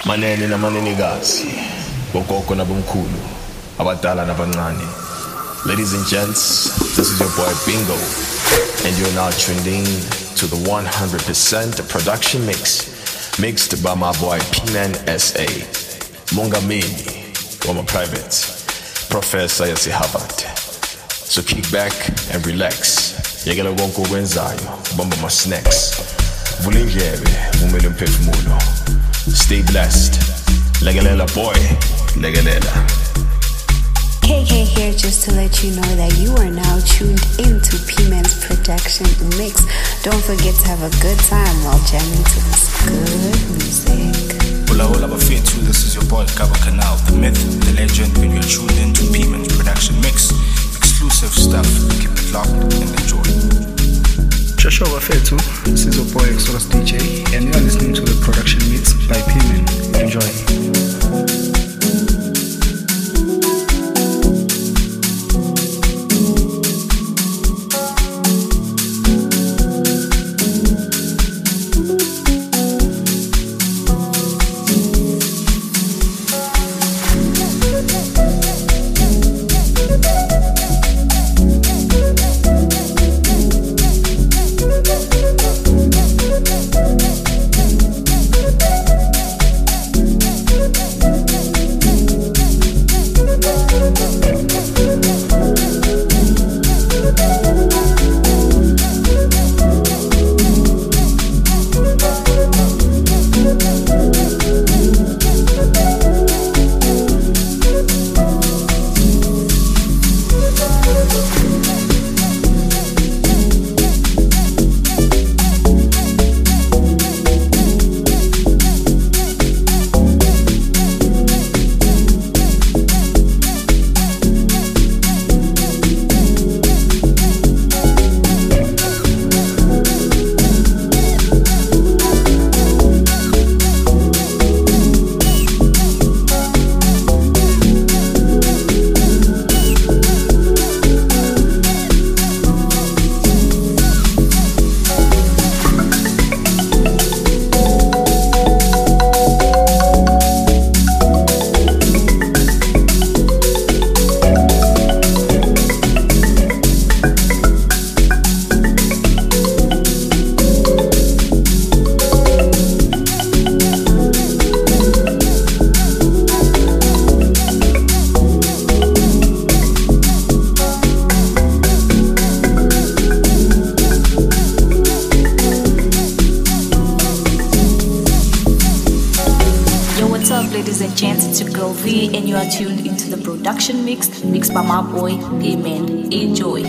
Manene namanenikazi, bogogo nabomkhulu, abadala nabancane. Ladies and gents, this is your boy Bingo, and you're now tuned in to the 100% production mixed by my boy P-Man SA, Mungamini, Wama Private, Professor Yasi Harvard. So kick back and relax. Yagela wonko wenzayo, bomba my snacks. Vulindlebe, umele mphefumulo. Stay blessed. Legalela boy, legalela. KK here just to let you know that you are now tuned into P-Man's production mix. Don't forget to have a good time while jamming to this good music. Hola hola bafethu, this is your boy Gaba Canal, the myth, the legend, and you're tuned into P-Man's production mix. Exclusive stuff, keep it locked and enjoy. Shosho bafethu, this is your boy Exodus DJ, and you are listening to the production mix by P-Man. Enjoy. And you are tuned into the production mixed by my boy P-Man. Enjoy.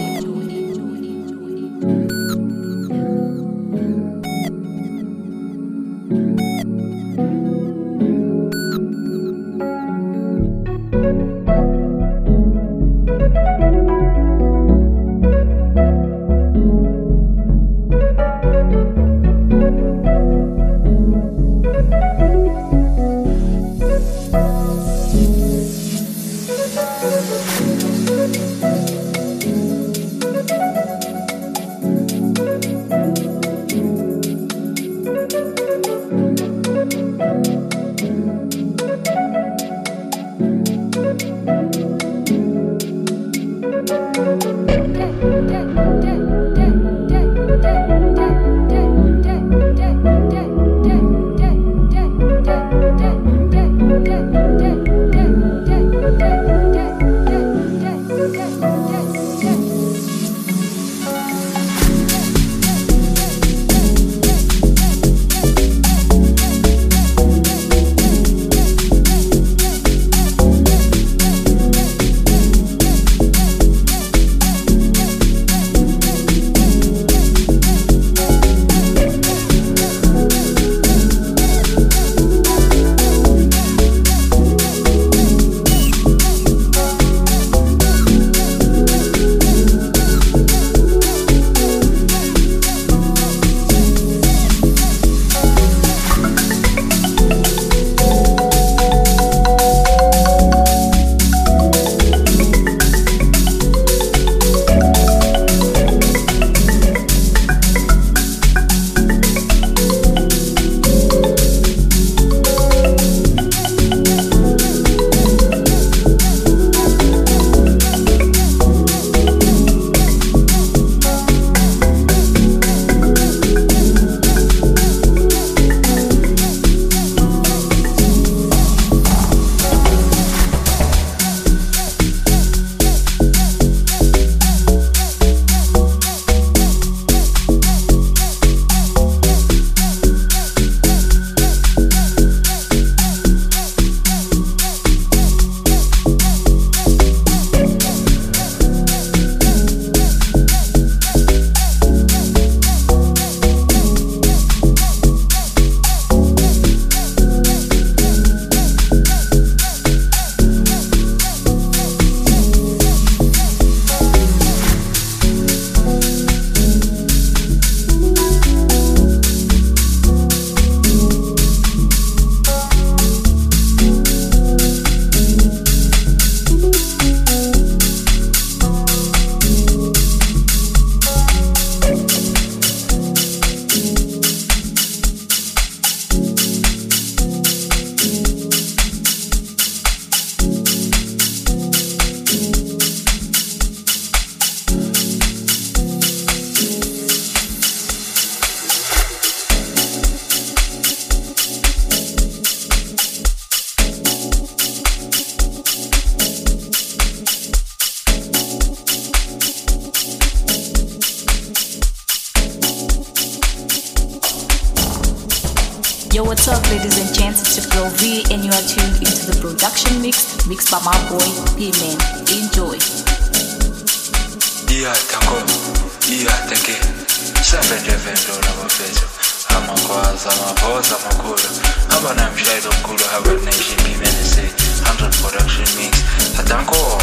Yo, what's up, ladies and gents? It's your girl V, and you are tuned into the production mix, mixed by my boy P-Man. Enjoy. Yeah, tango, yeah, take it. 7 nabafethu amakwazi amavoza amakhulu abanamshayelo omkhulu Harvard Nation P-Man say 100 production mix atango.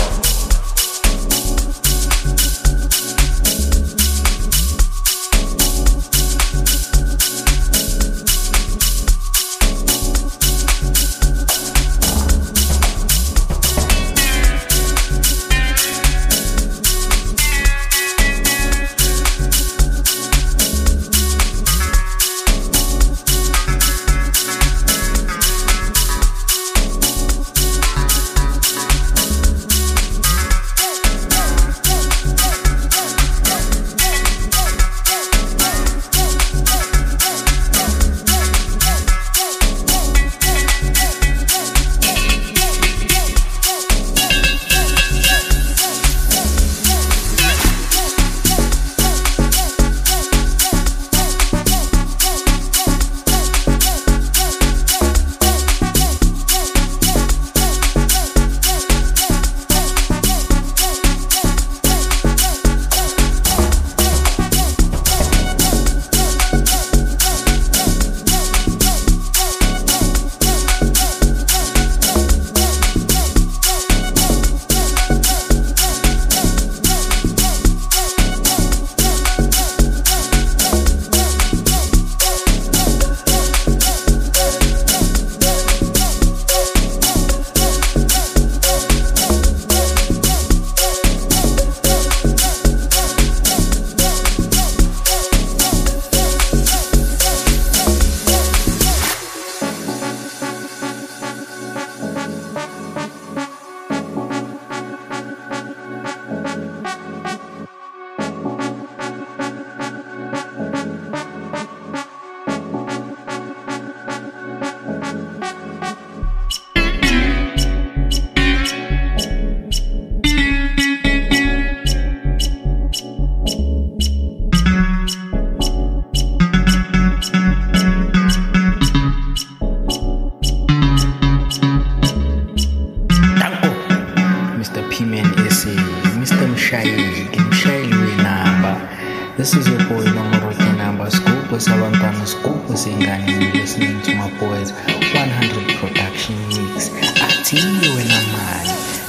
This is your boy Nomoro Kenamba Scoop with Savantana Scoop with Singani. Listening to my boys 100 production mix. Atili wena man,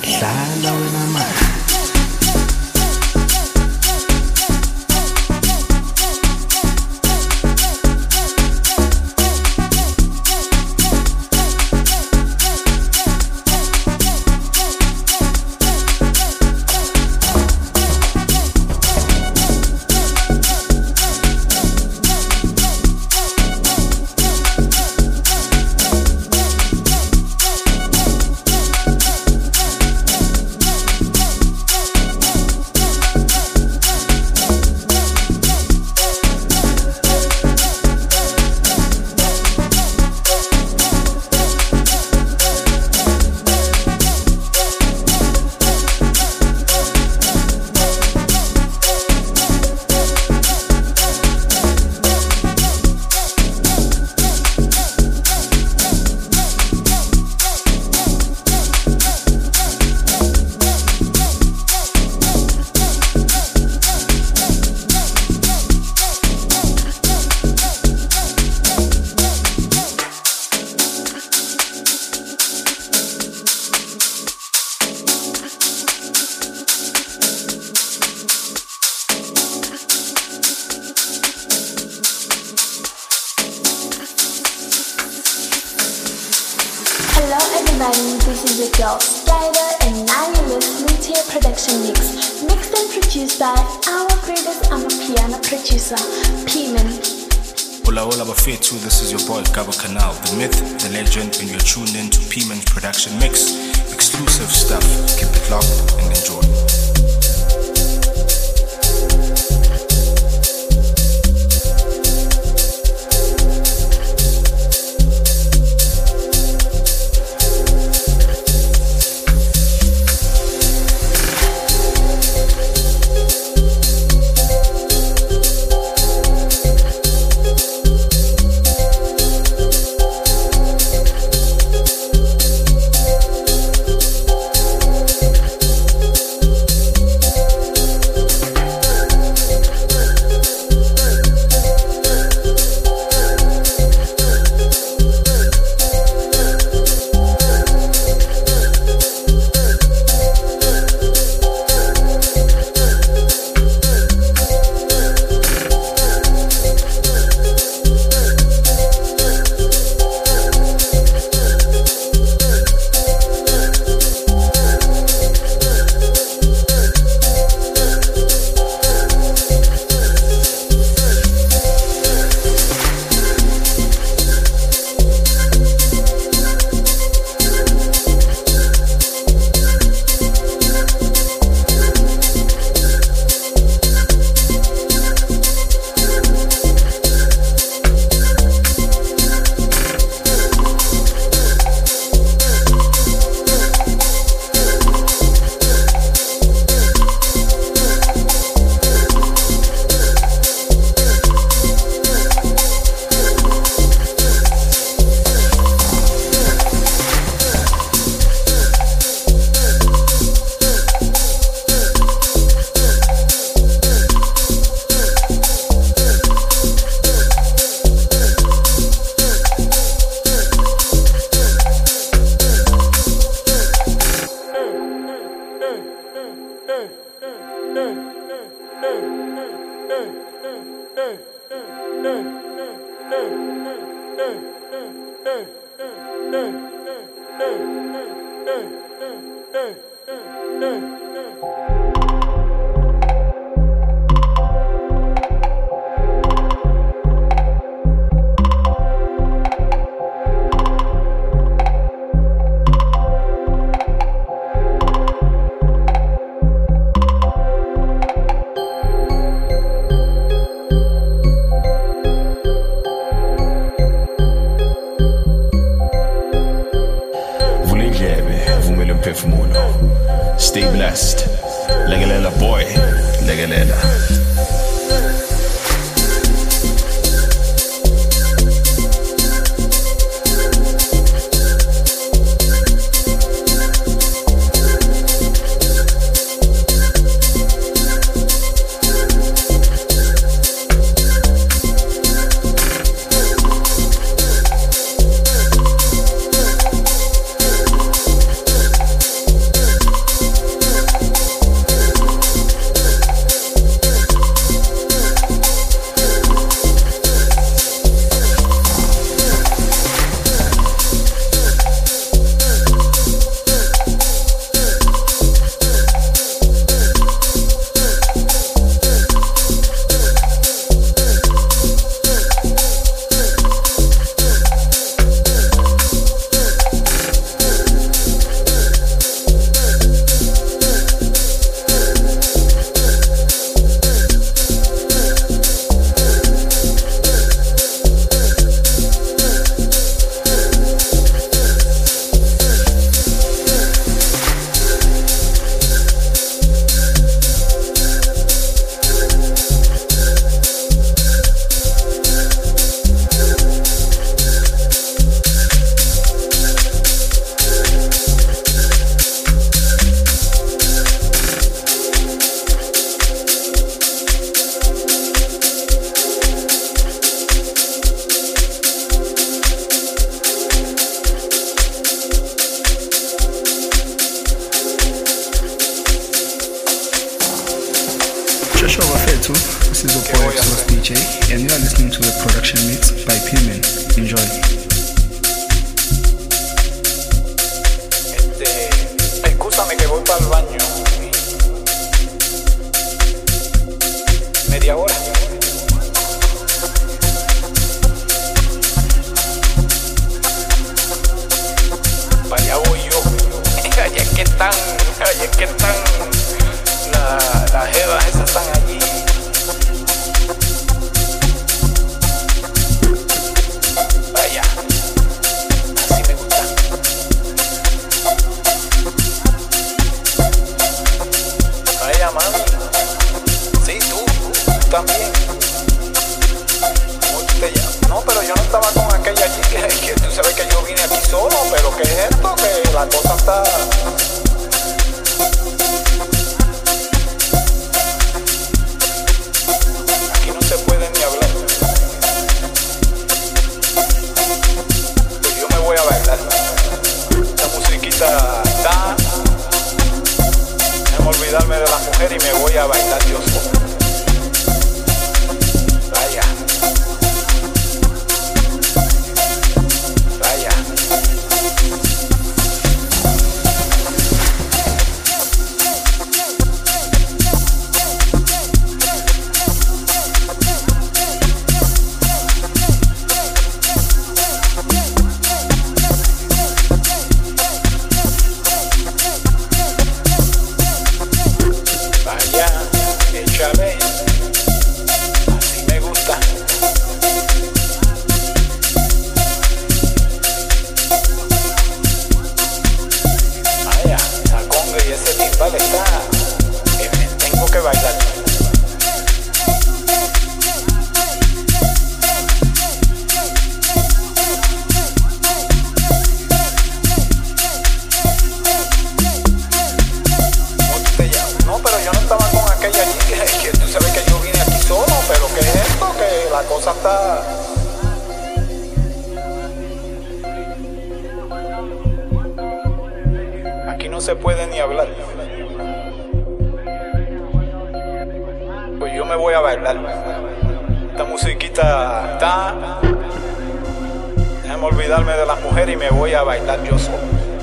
Lala wena man. This is your girl Skyler, and now you're listening to your production mix, mixed and produced by our greatest piano producer, P-Man. Hola, hola, bafethu. This is your boy Gaba Canal, the myth, the legend, and you're tuned in to P-Man's production mix. Exclusive stuff. Keep it locked and enjoy. Stay blessed. Legalela boy, legalela. This is your boy Exodus DJ, and you are listening to the production mix by P-Man. Enjoy. Excúsame que voy para el baño. Media hora. Vaya voy yo. Allá es que están las jevas esas están allí. Vaya, así me gusta. Vaya, mami. Sí, tú también. ¿Cómo tú te llamas? No, pero yo no estaba con aquella allí que tú sabes que yo vine aquí solo, pero ¿qué es esto? Que la cosa está... se puede ni hablar. Pues yo me voy a bailar. Esta musiquita está. Déjame olvidarme de la mujer y me voy a bailar yo solo. Vaya. Vaya. Así me gusta. Vaya, esa conga y ese timbal está que me tengo que bailar. No, pero yo no estaba con aquella allí que tú sabes que yo vine aquí solo, pero ¿qué es esto? Que la cosa está... Aquí no se puede ni hablar. Pues yo me voy a bailar. Esta musiquita está... Déjame olvidarme de las mujeres y me voy a bailar yo solo.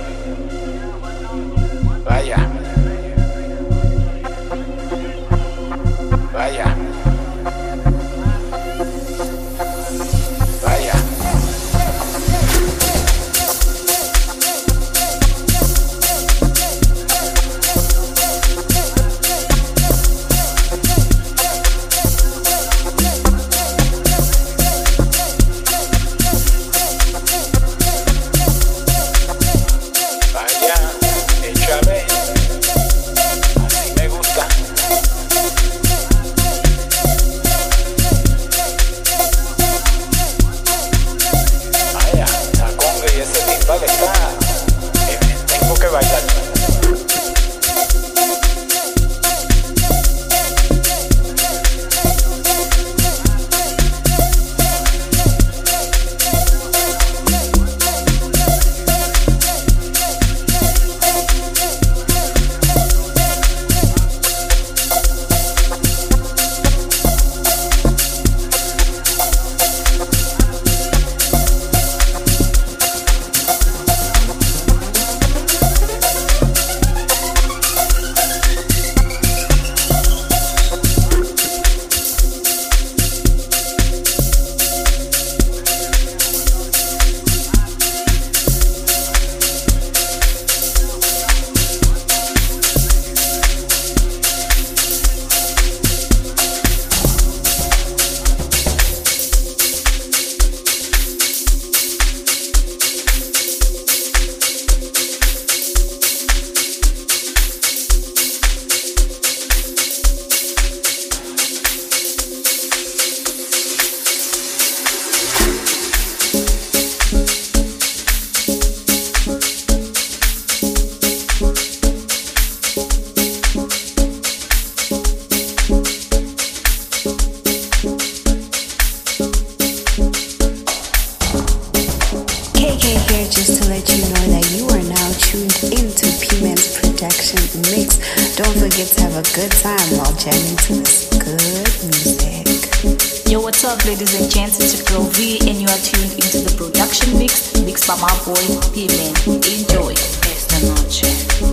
forget to have a good time while jamming to this good music. Yo, what's up, ladies and gents? It's your girl V, and you are tuned into the production mixed by my boy P-Man. Enjoy. Esta noche,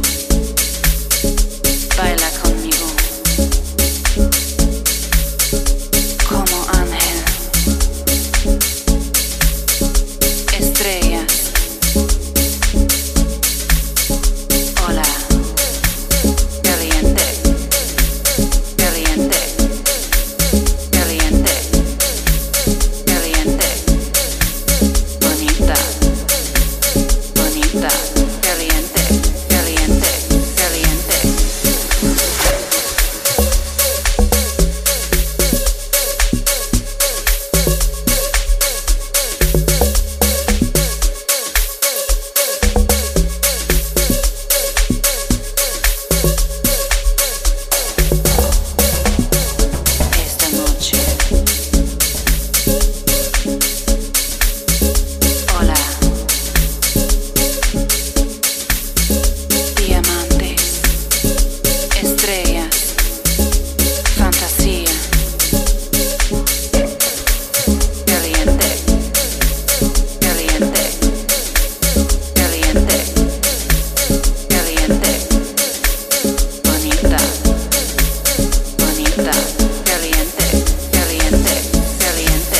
baila conmigo como ángel. Estrellas. Hola. Caliente. Caliente. Caliente. Caliente. Bonita. Bonita. Caliente. Caliente. Caliente. Esta noche. Hola. Diamantes. Estrellas. Fantasía. Caliente. Caliente. Caliente. Caliente. Bonita. Bonita. Caliente. Caliente. Caliente.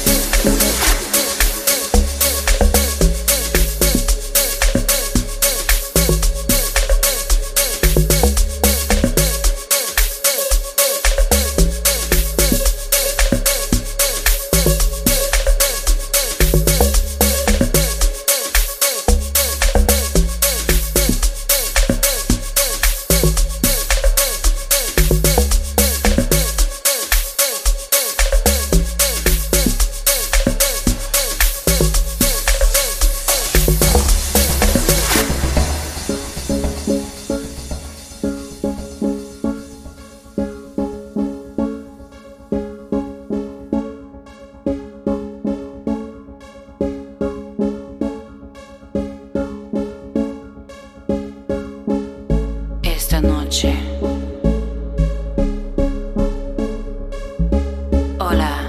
Esta noche. Hola.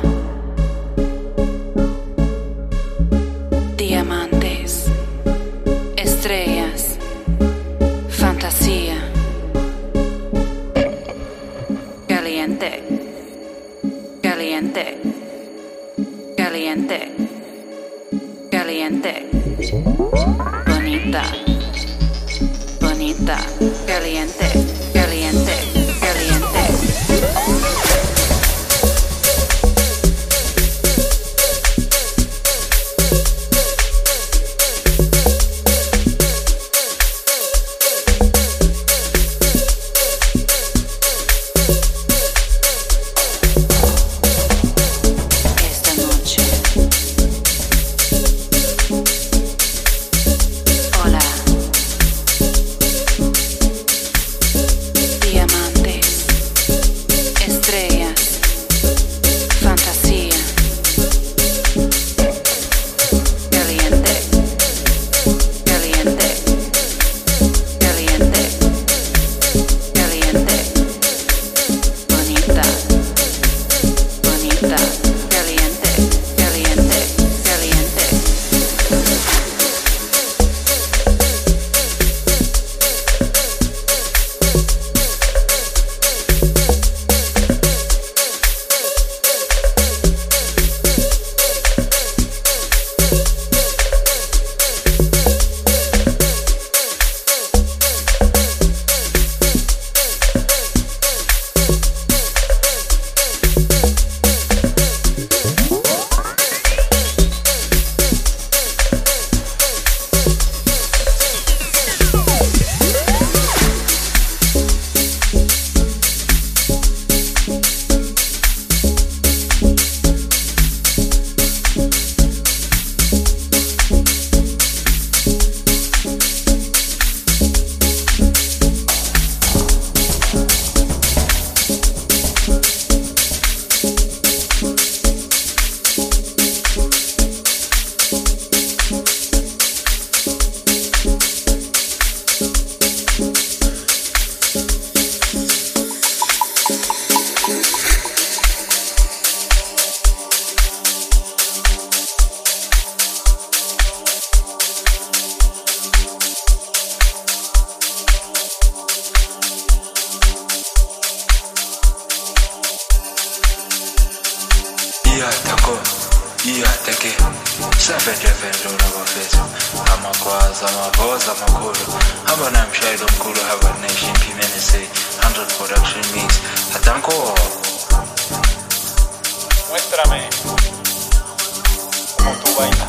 Diamantes. Estrellas. Fantasía. Caliente. Caliente. Caliente. Caliente. Bonita. Bonita. Caliente. Caliente. Caliente. Esta noche. Hola. teke savendevendo nabafethu amagwaza amavoza amakhulu hamba namshayelo omkhulu hamba nation PMNSA 100 production mix atanko muéstrame cómo tú bailas.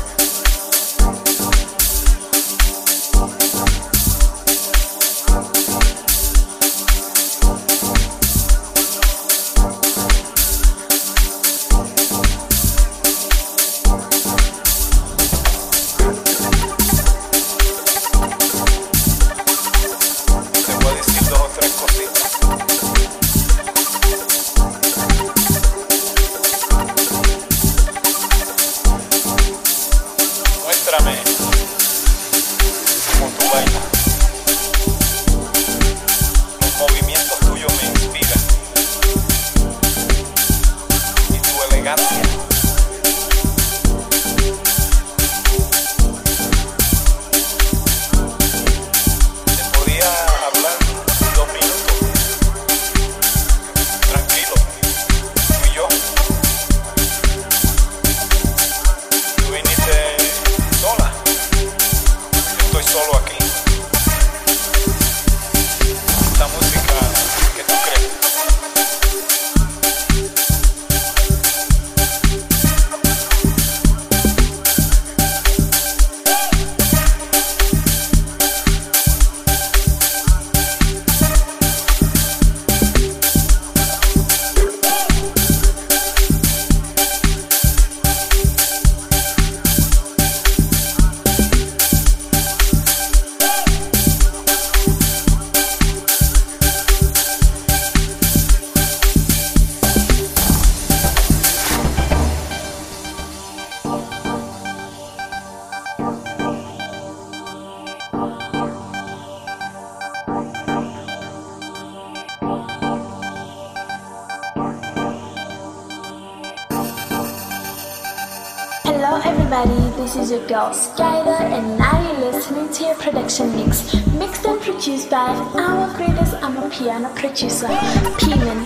This is your girl Skyler, and now you're listening to your production mix, mixed and produced by our greatest piano producer, P-Man.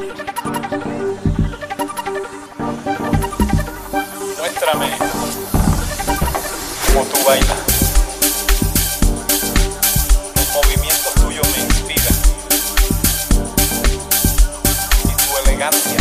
Muéstrame cómo tú bailas. Los movimientos tuyos me inspiran y tu elegancia.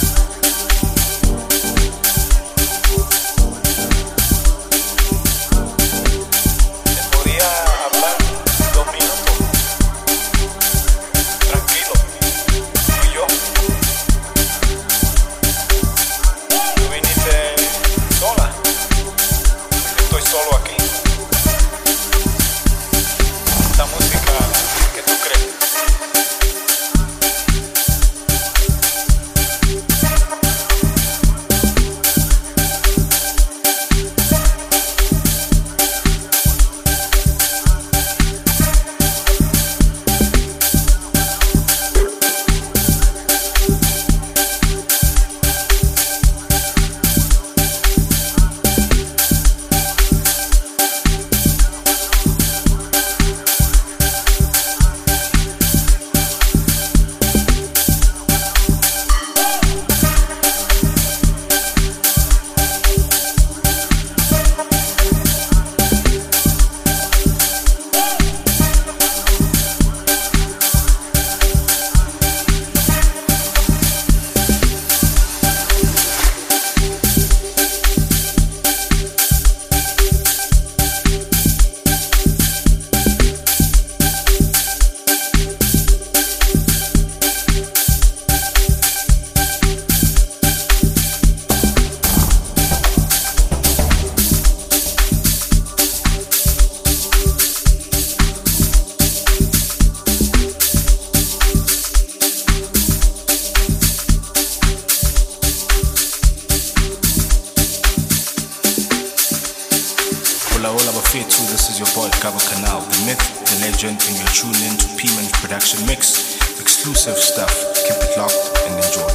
This is your boy Gaba Canal, the myth, the legend, and you're tuned in to P-Man's production mix. Exclusive stuff. Keep it locked and enjoy.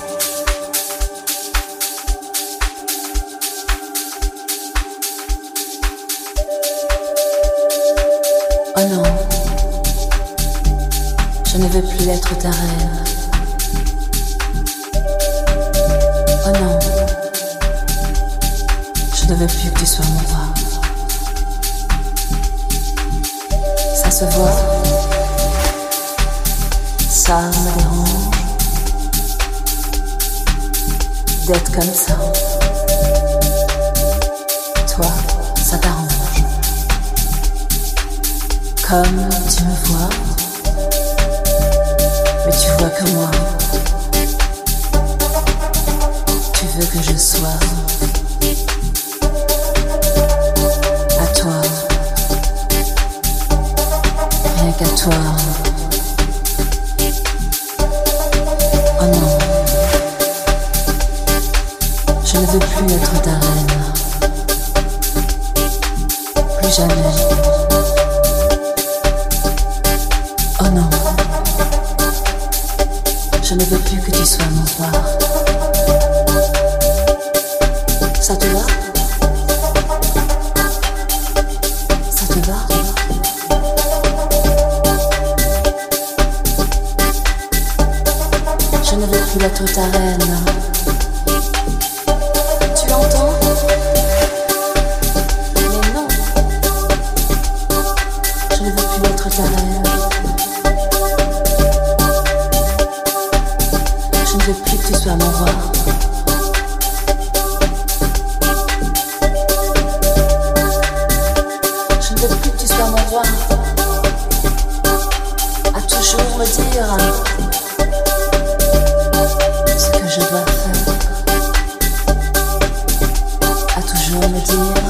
Oh non, je ne veux plus être ta reine. Oh non, Je ne veux plus que tu sois mon roi. Ça se voit, ça me dérange d'être comme ça. Toi, ça t'arrange. Comme tu me vois, mais tu vois que moi. Tu veux que je sois à toi, rien qu'à toi. Oh non, je ne veux plus être ta reine, plus jamais. Oh non, je ne veux plus que tu sois mon roi. Ça te va? Ça te va? Je ne veux plus être ta reine. Tu l'entends? Mais non, je ne veux plus être ta reine. Je ne veux plus que tu sois mon roi. Je ne veux plus que tu sois mon roi. À toujours me dire ce que je dois faire. À toujours me dire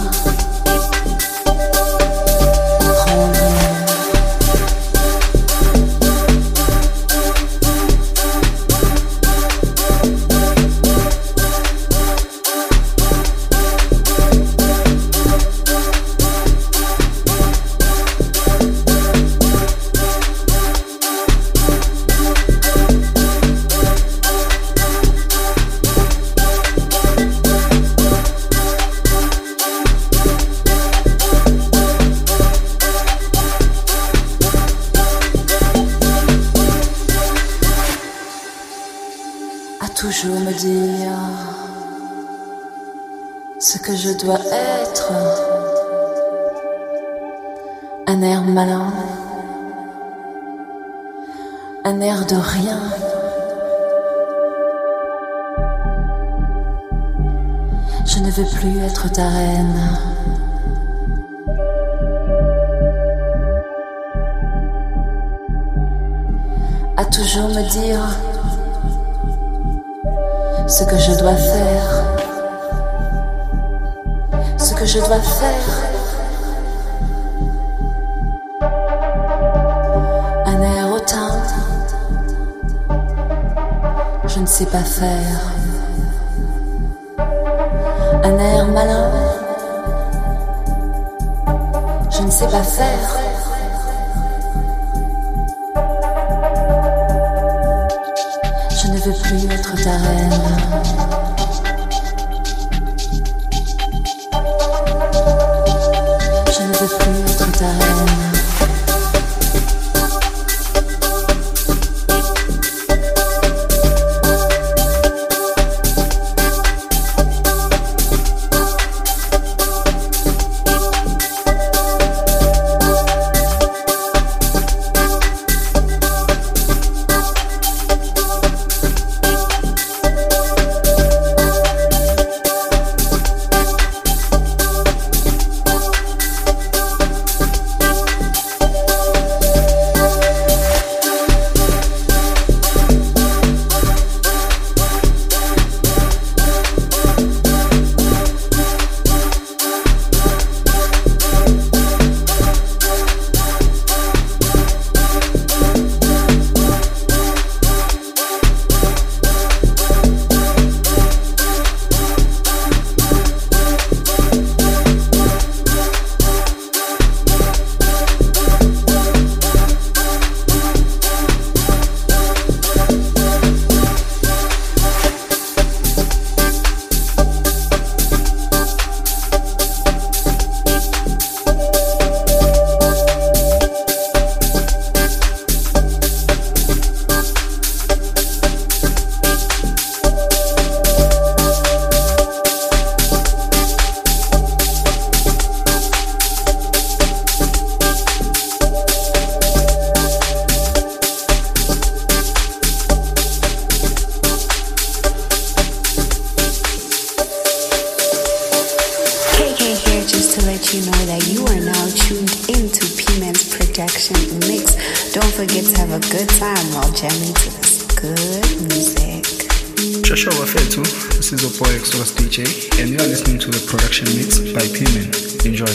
toujours me dire ce que je dois être. Un air malin, un air de rien. Je ne veux plus être ta reine. À toujours me dire ce que je dois faire, ce que je dois faire. Un air hautain, je ne sais pas faire. Un air malin, je ne sais pas faire. Je ne veux plus être ta reine. Je ne veux plus être ta reine. Production Mix. Don't forget to have a good time while jamming to this good music. Joshua Wafetu, this is your boy Exodus DJ, and you are listening to the Production Mix by P-Man. Enjoy.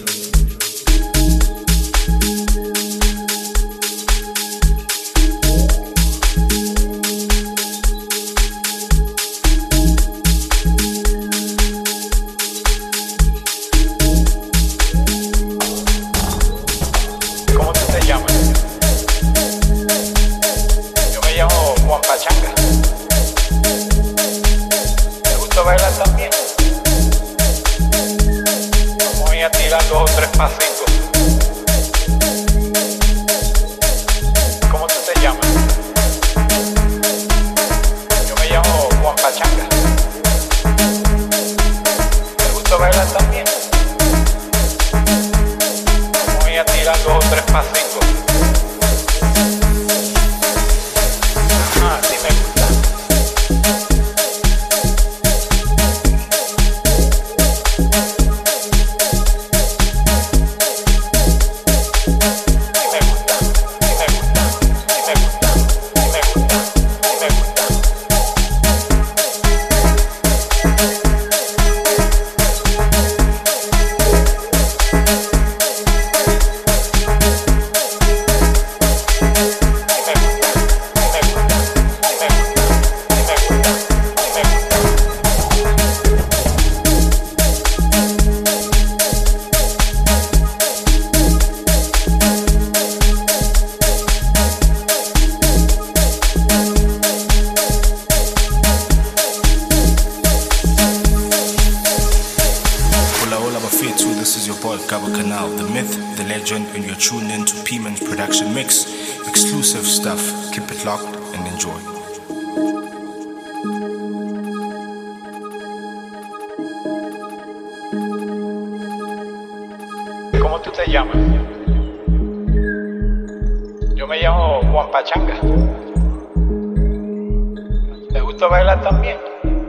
¿Cómo tú te llamas? Yo me llamo Juan Pachanga. ¿Te gusta bailar también?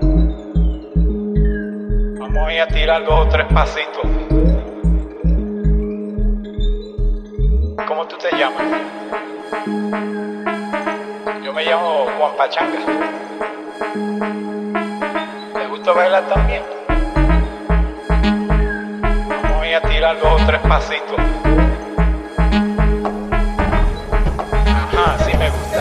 Vamos a ir a tirar 2 o 3 pasitos. ¿Cómo tú te llamas? Yo me llamo Juan Pachanga. ¿Te gusta bailar también? Vamos a ir a tirar 2 o 3 pasitos. Ajá, sí me gusta.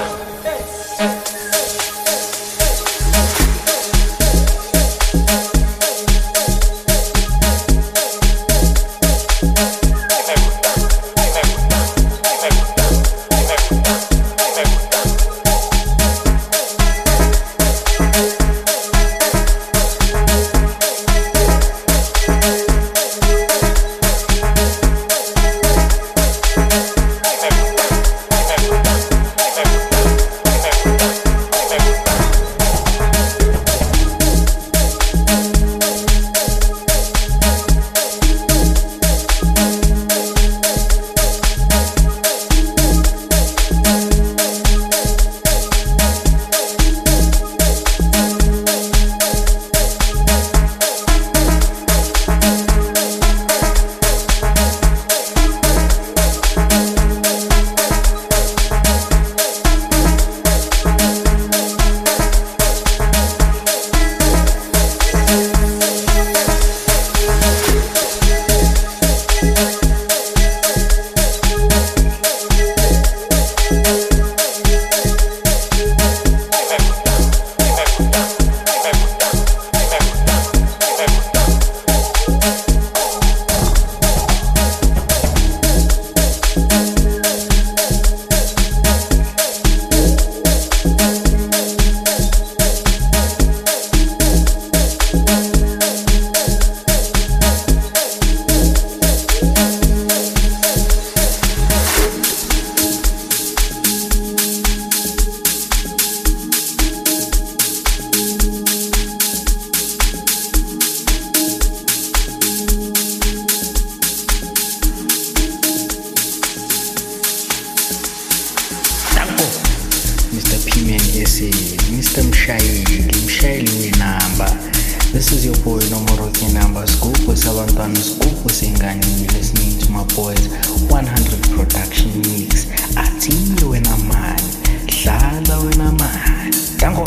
This is your boy Nomoroki Number Scoop with Sabantwana Scoop with Singani. You're listening to my boys 100 Production. production mix. Athile wena mani, dlala wena mani. Dango.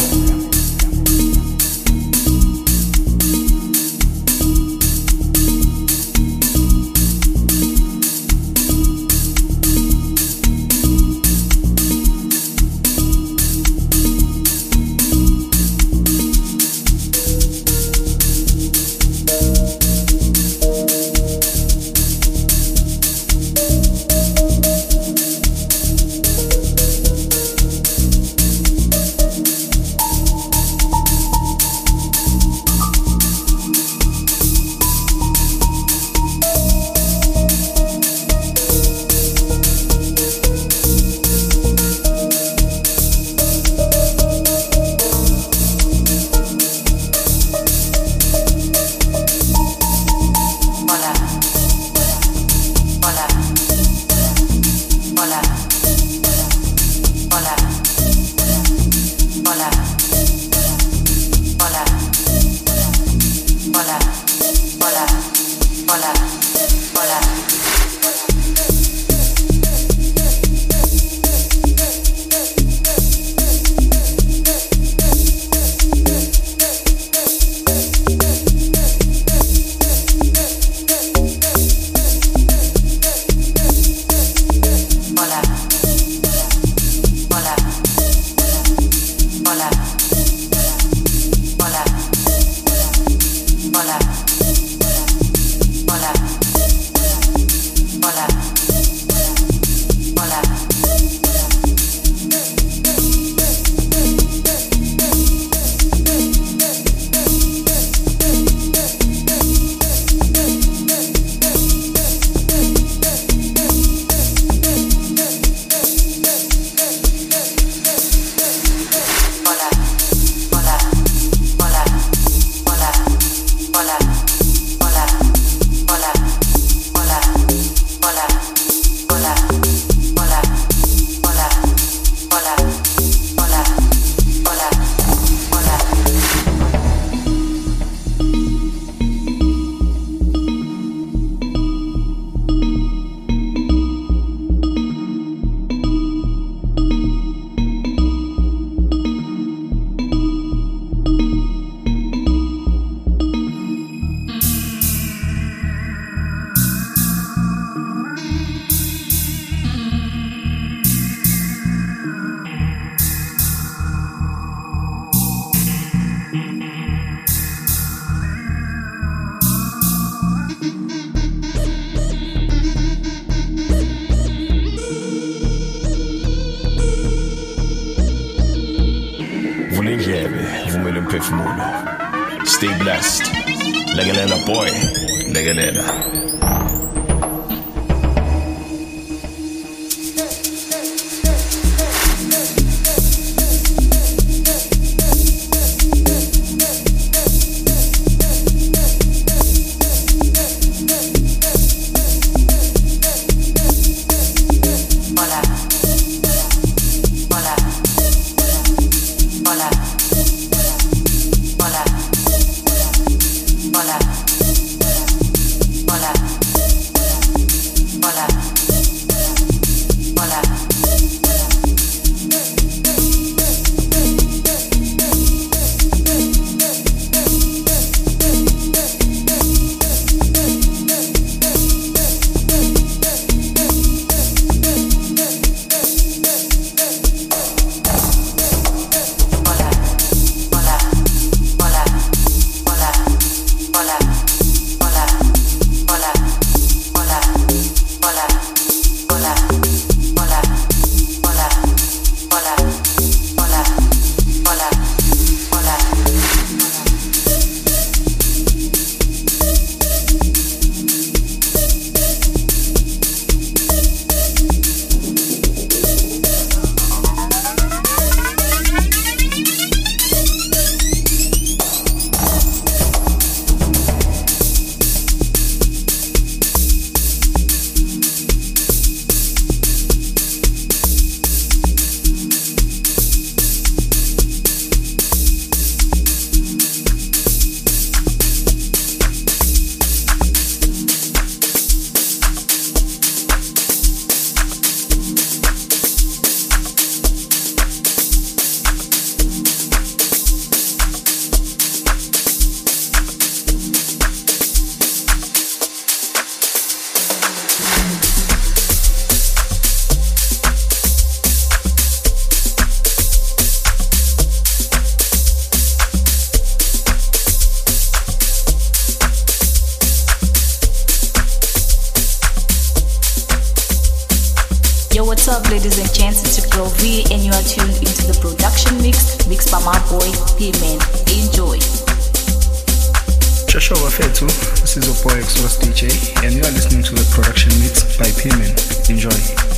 Stay blessed. Legalela boy, legalela. Yo, what's up, ladies and gents? It's your girl V, and you are tuned into the production mix, mixed by my boy P-Man. Enjoy. Joshua Wafetu, this is your boy Exodus DJ, and you are listening to the production mix by P-Man. Enjoy.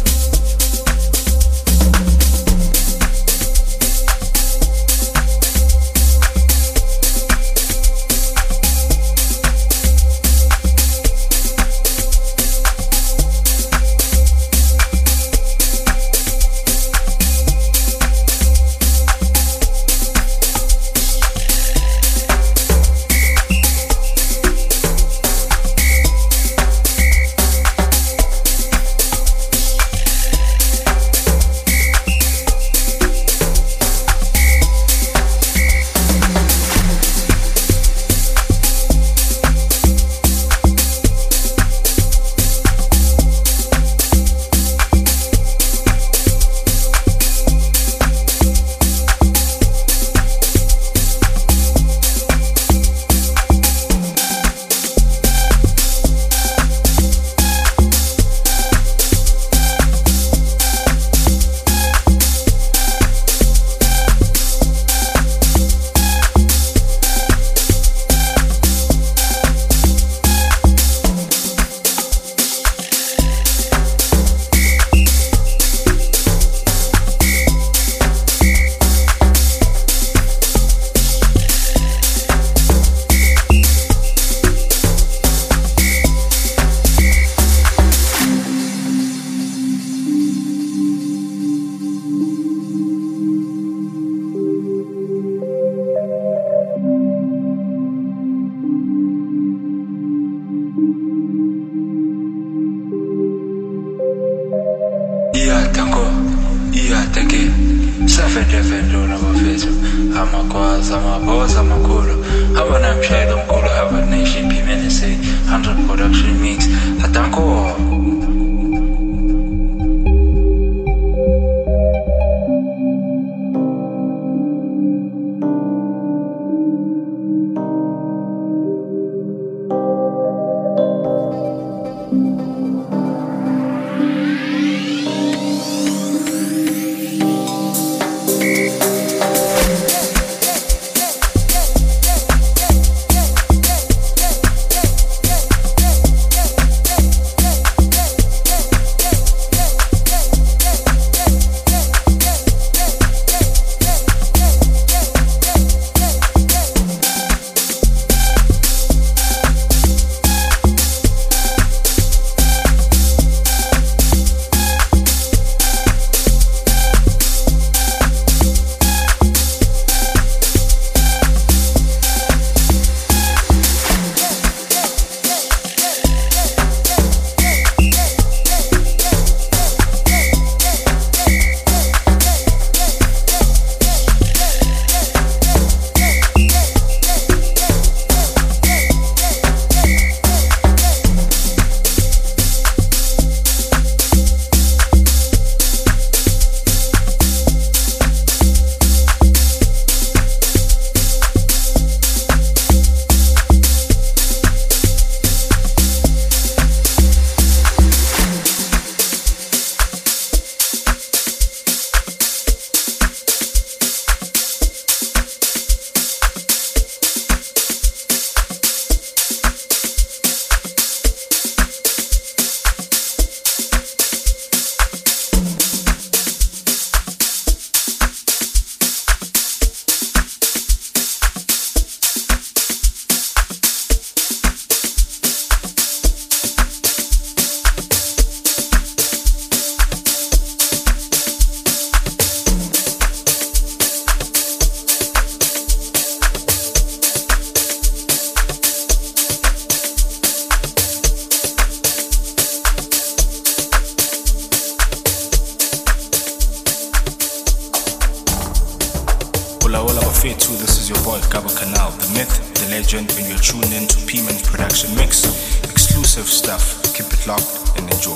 This is your boy Gaba Canal, the myth, the legend, and you're tuned in to P-Man's production mix. Exclusive stuff. Keep it locked and enjoy.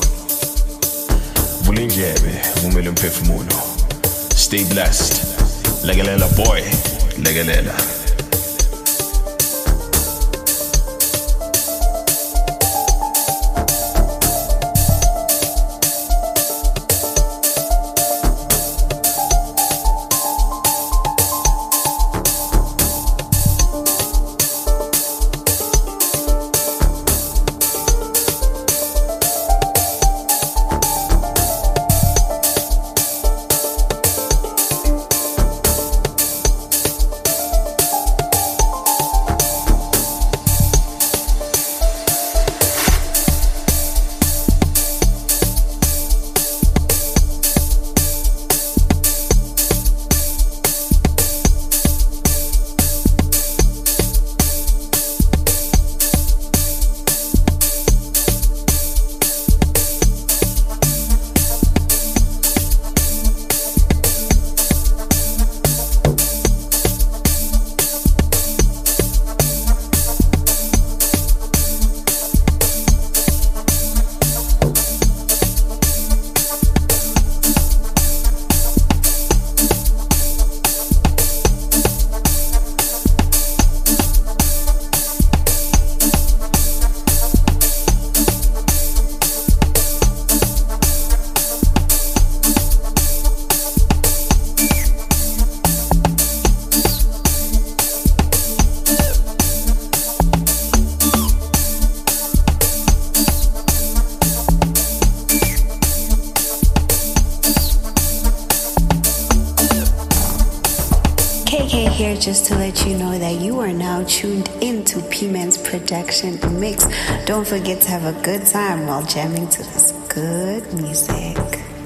Vulindlebe, vumela umphefumulo. Stay blessed. Legelela boy, legelela. here just to let you know that you are now tuned into P-Man's production mix. Don't forget to have a good time while jamming to this good music.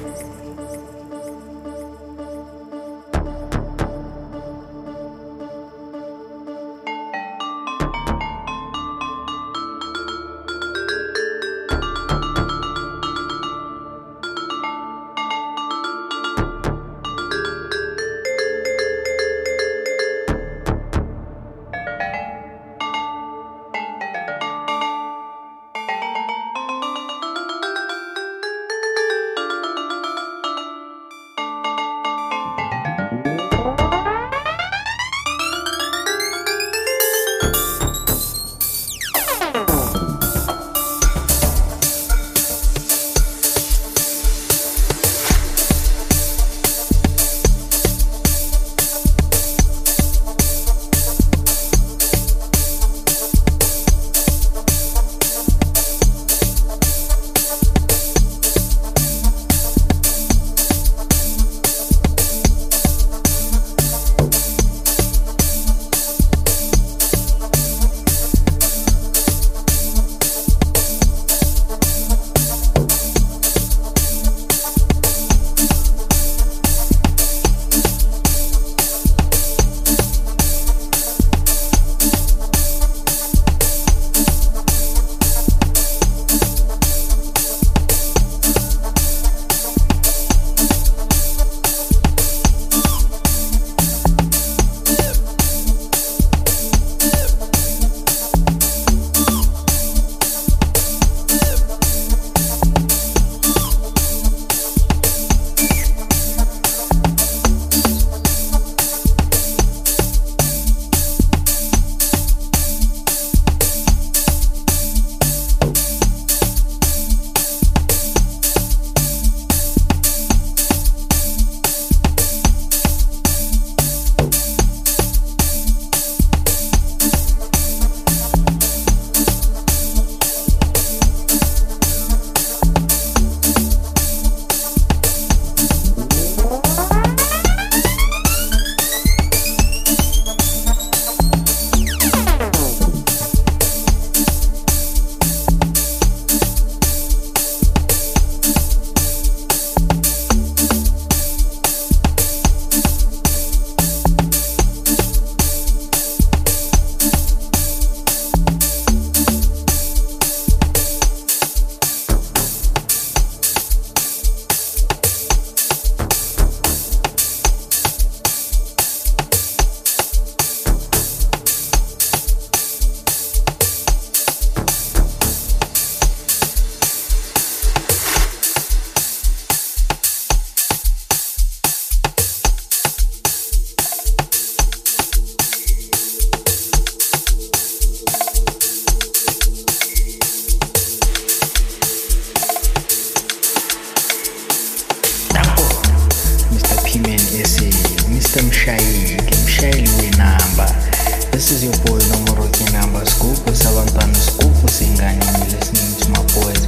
This is your boy Nomoroki Number Scoop with Savantana Scoop with Singani. You're listening to my boys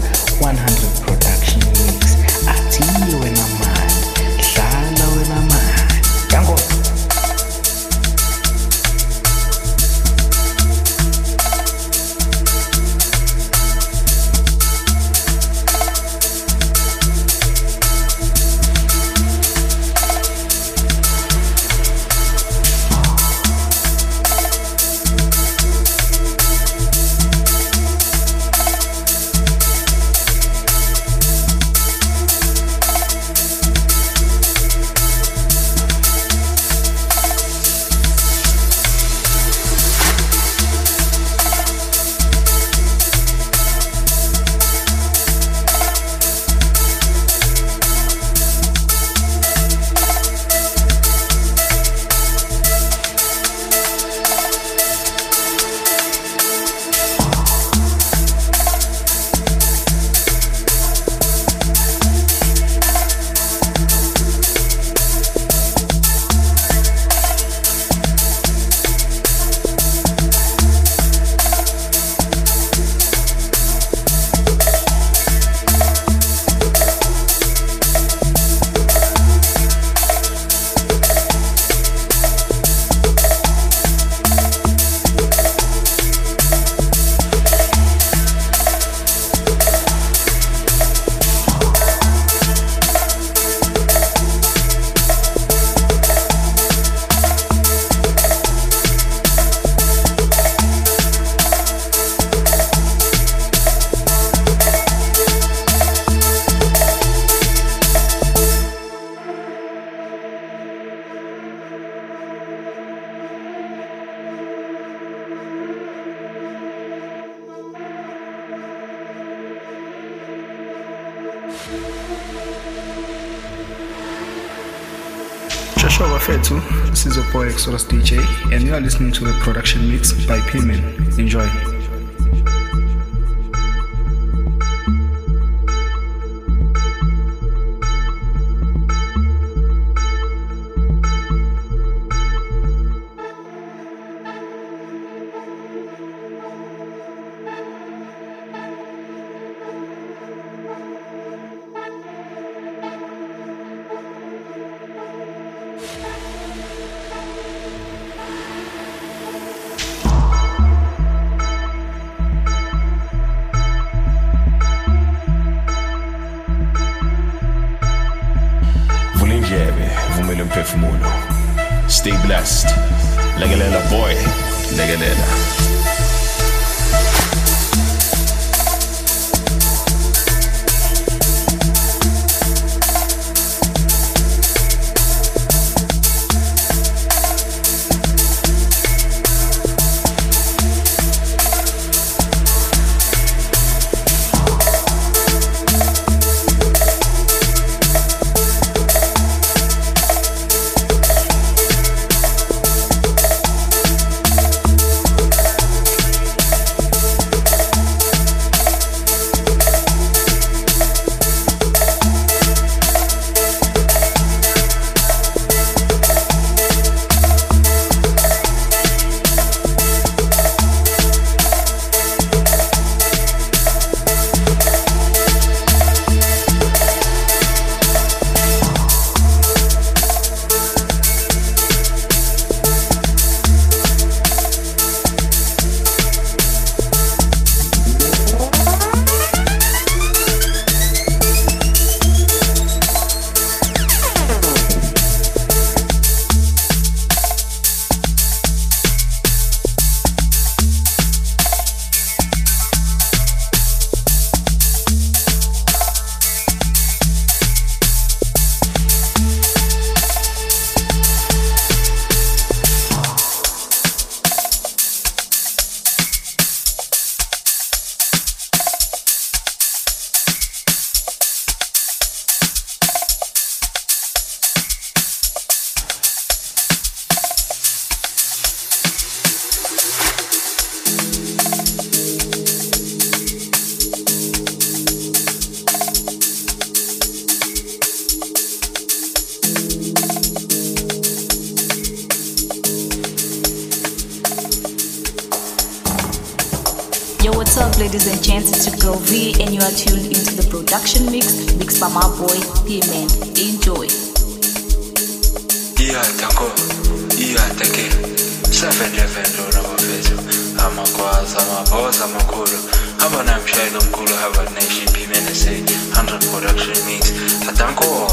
100 Production Mix. Ati wena man, Shala wena man. Tango. Joshua Wafetu, this is your boy Exodus DJ, and you are listening to the production mix by P-Man. Enjoy. Stay blessed. Legalela boy. Legalela. Yo, what's up, ladies and gents? It's your girl V, and you are tuned into the production mix, mixed by my boy P-Man. Enjoy. Iya tango, iya teke 711 lona bafethu amakwazi amaboza amakhulu hamba namshayelo omkhulu hamba nation P-Man say 100 production mix atango.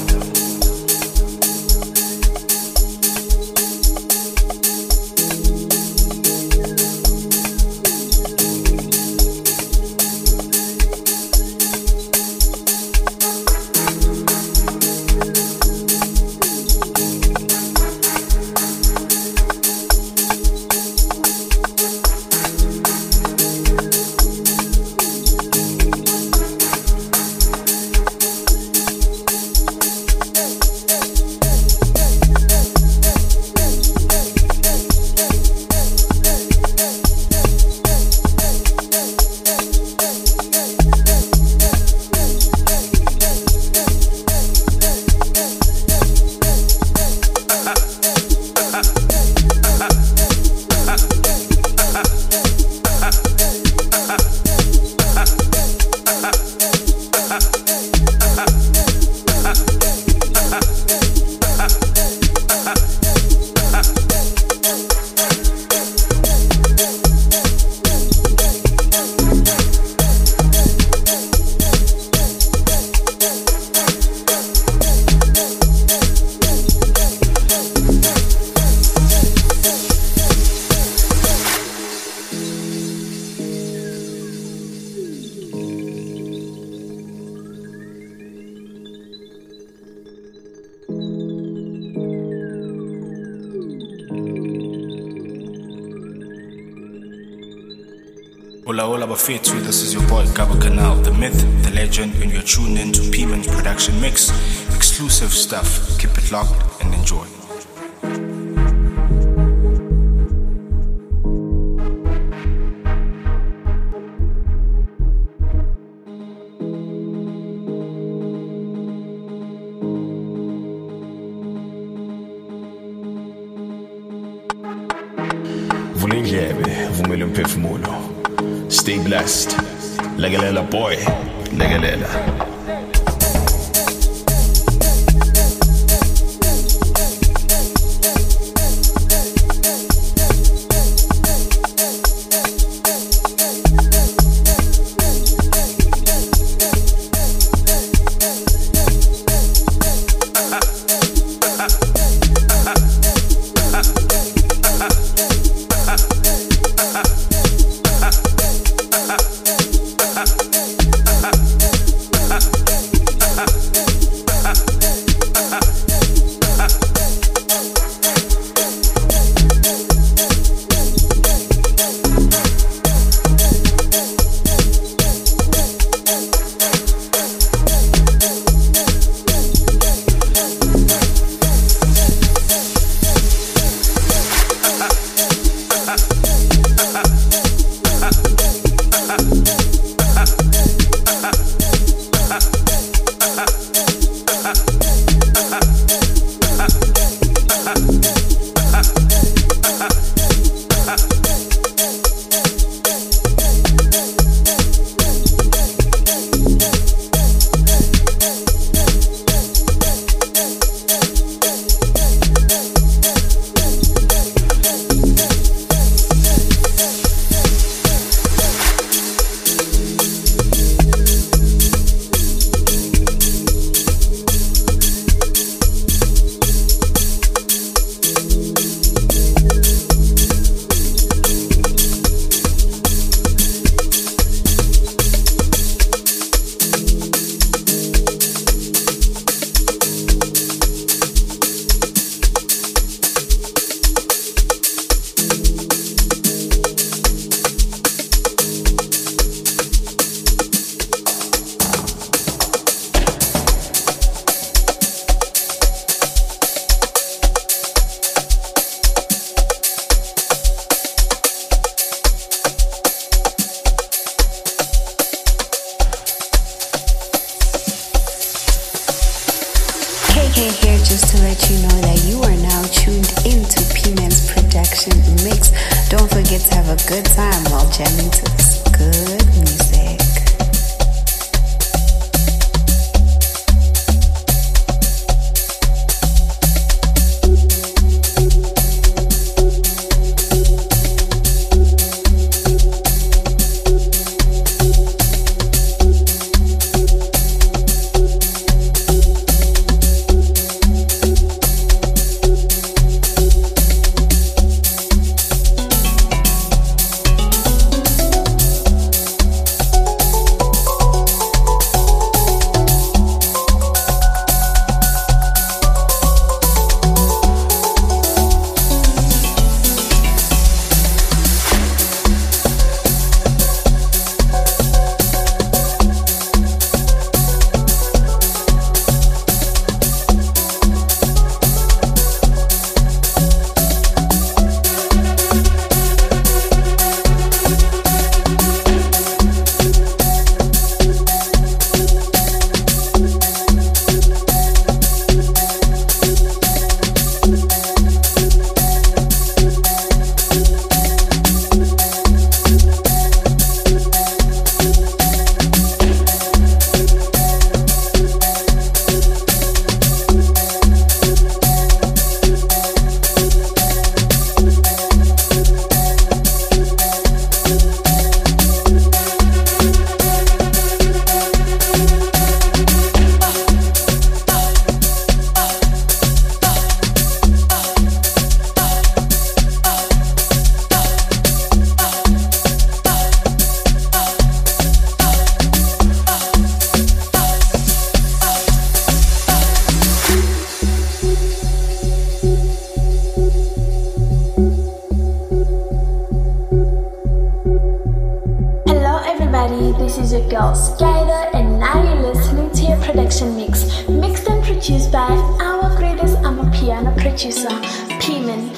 Hola, hola, bafethu. This is your boy Gaba Canal, the myth, the legend, and you're tuned in to P-Man's production mix. exclusive stuff. Keep it locked and enjoy. Stay blessed. Legalela boy. Legalela. Here just to let you know that you are now tuned into P-Man's production mix. Don't forget to have a good time while jamming to this good music. This is your girl Skyler, and now you're listening to your production mix, mixed and produced by producer, P-Man.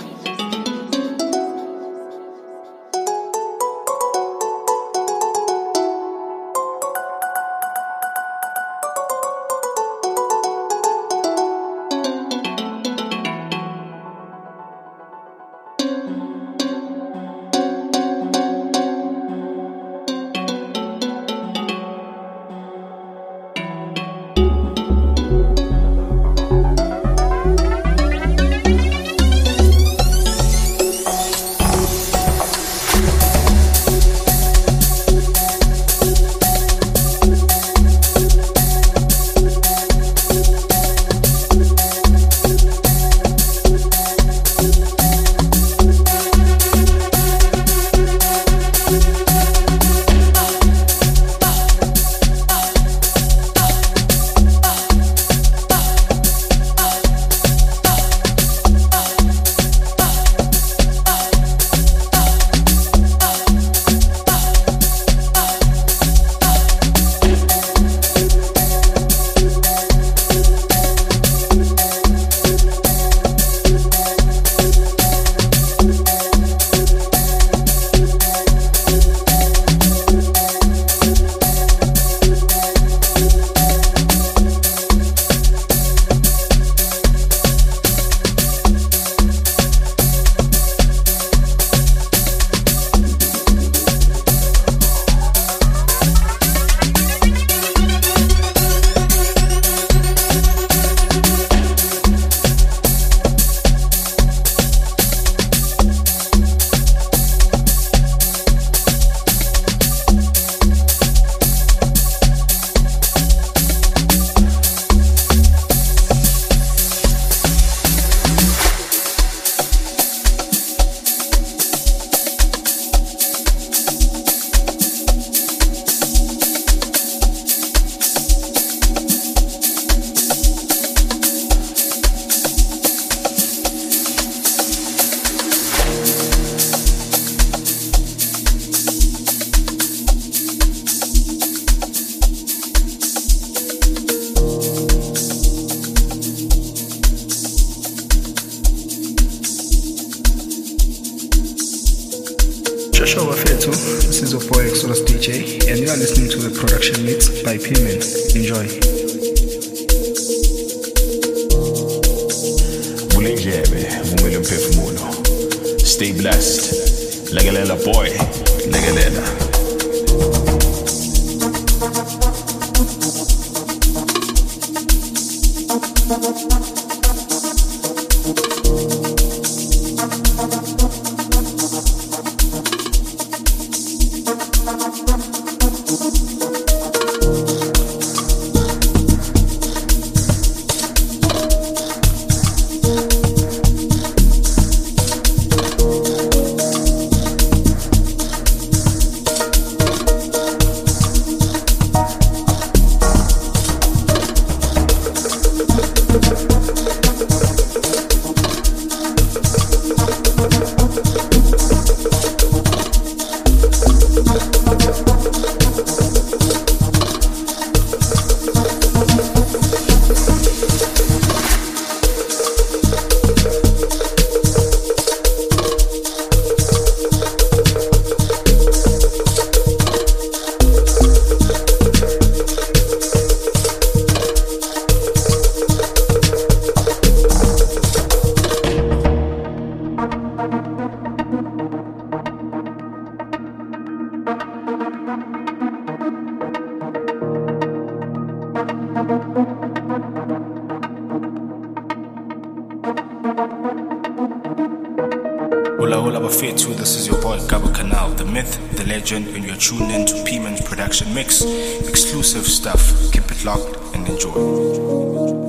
Joshua Wafetu, this is your boy Exodus DJ, and you are listening to the production mix by P-Man. Enjoy. Stay blessed. Legalela boy, legalela. Hola Bafetu, this is your boy Gaba Canal, the myth, the legend, and you're tuned in to P-Man's production mix. Exclusive stuff. Keep it locked and enjoy.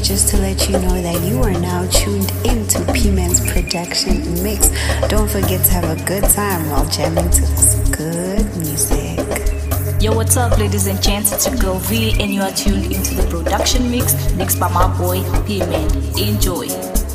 just to let you know that you are now tuned into P-Man's production mix. Don't forget to have a good time while jamming to this good music. Yo, what's up, ladies and gents? It's your girl V, and you are tuned into the production mix mixed by my boy P-Man. Enjoy.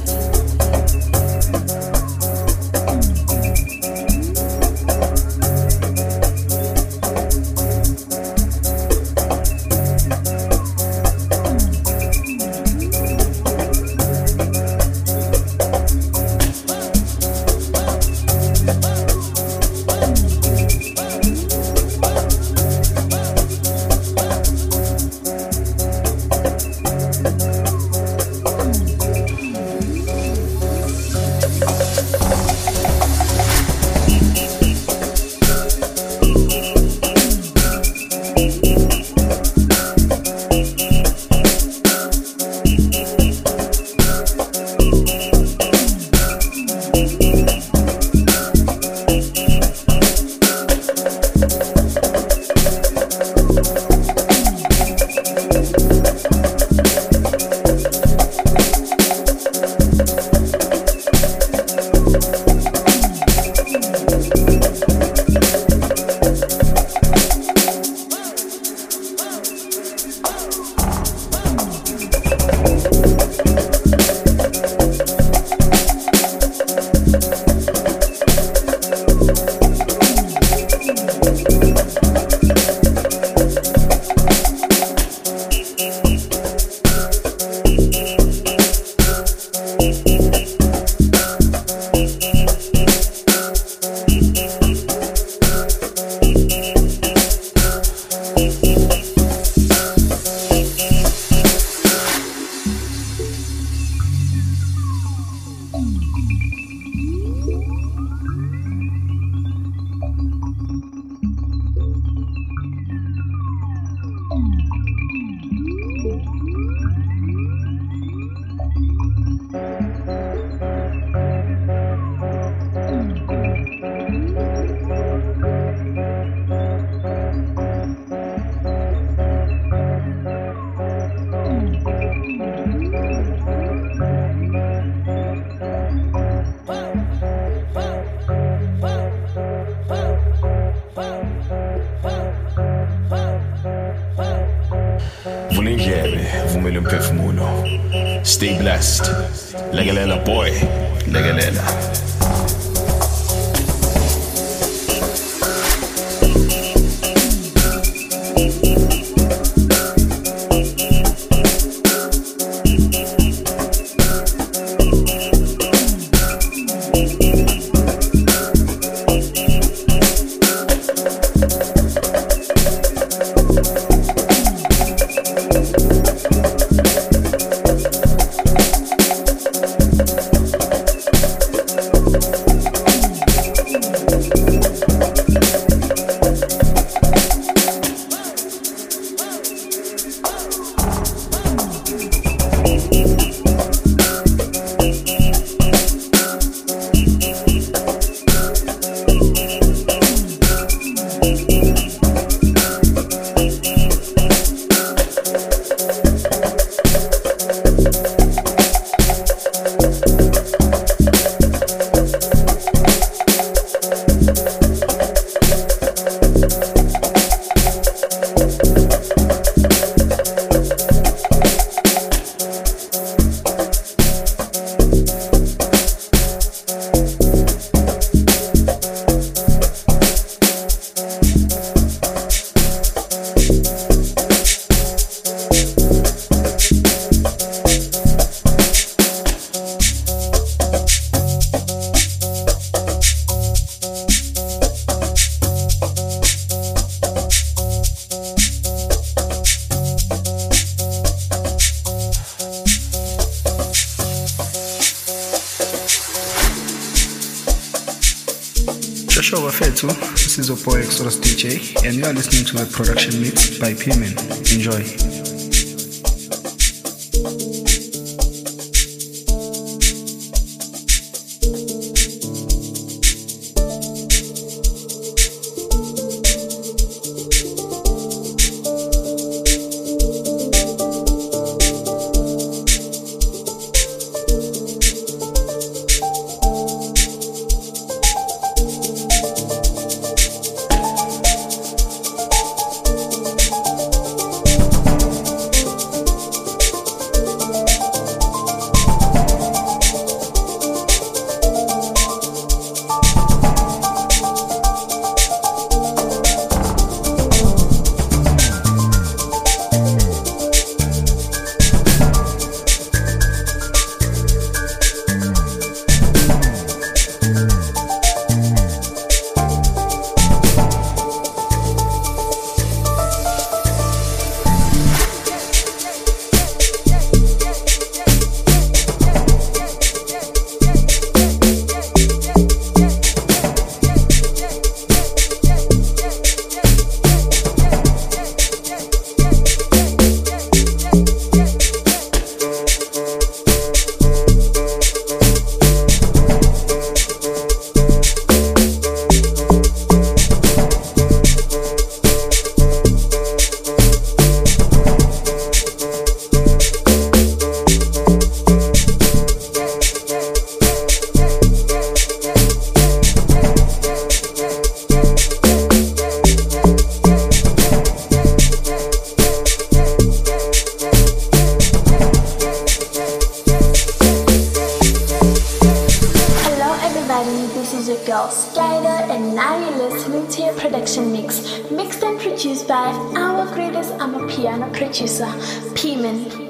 Stay blessed. Legalela boy. Legalela. Joshua Wafetu, this is your boy Exodus DJ, and you are listening to a production mix by P-Man. Enjoy. everybody, this is your girl Skyler, and now you're listening to your production mix, mixed and produced by our greatest amapiano producer, P-Man.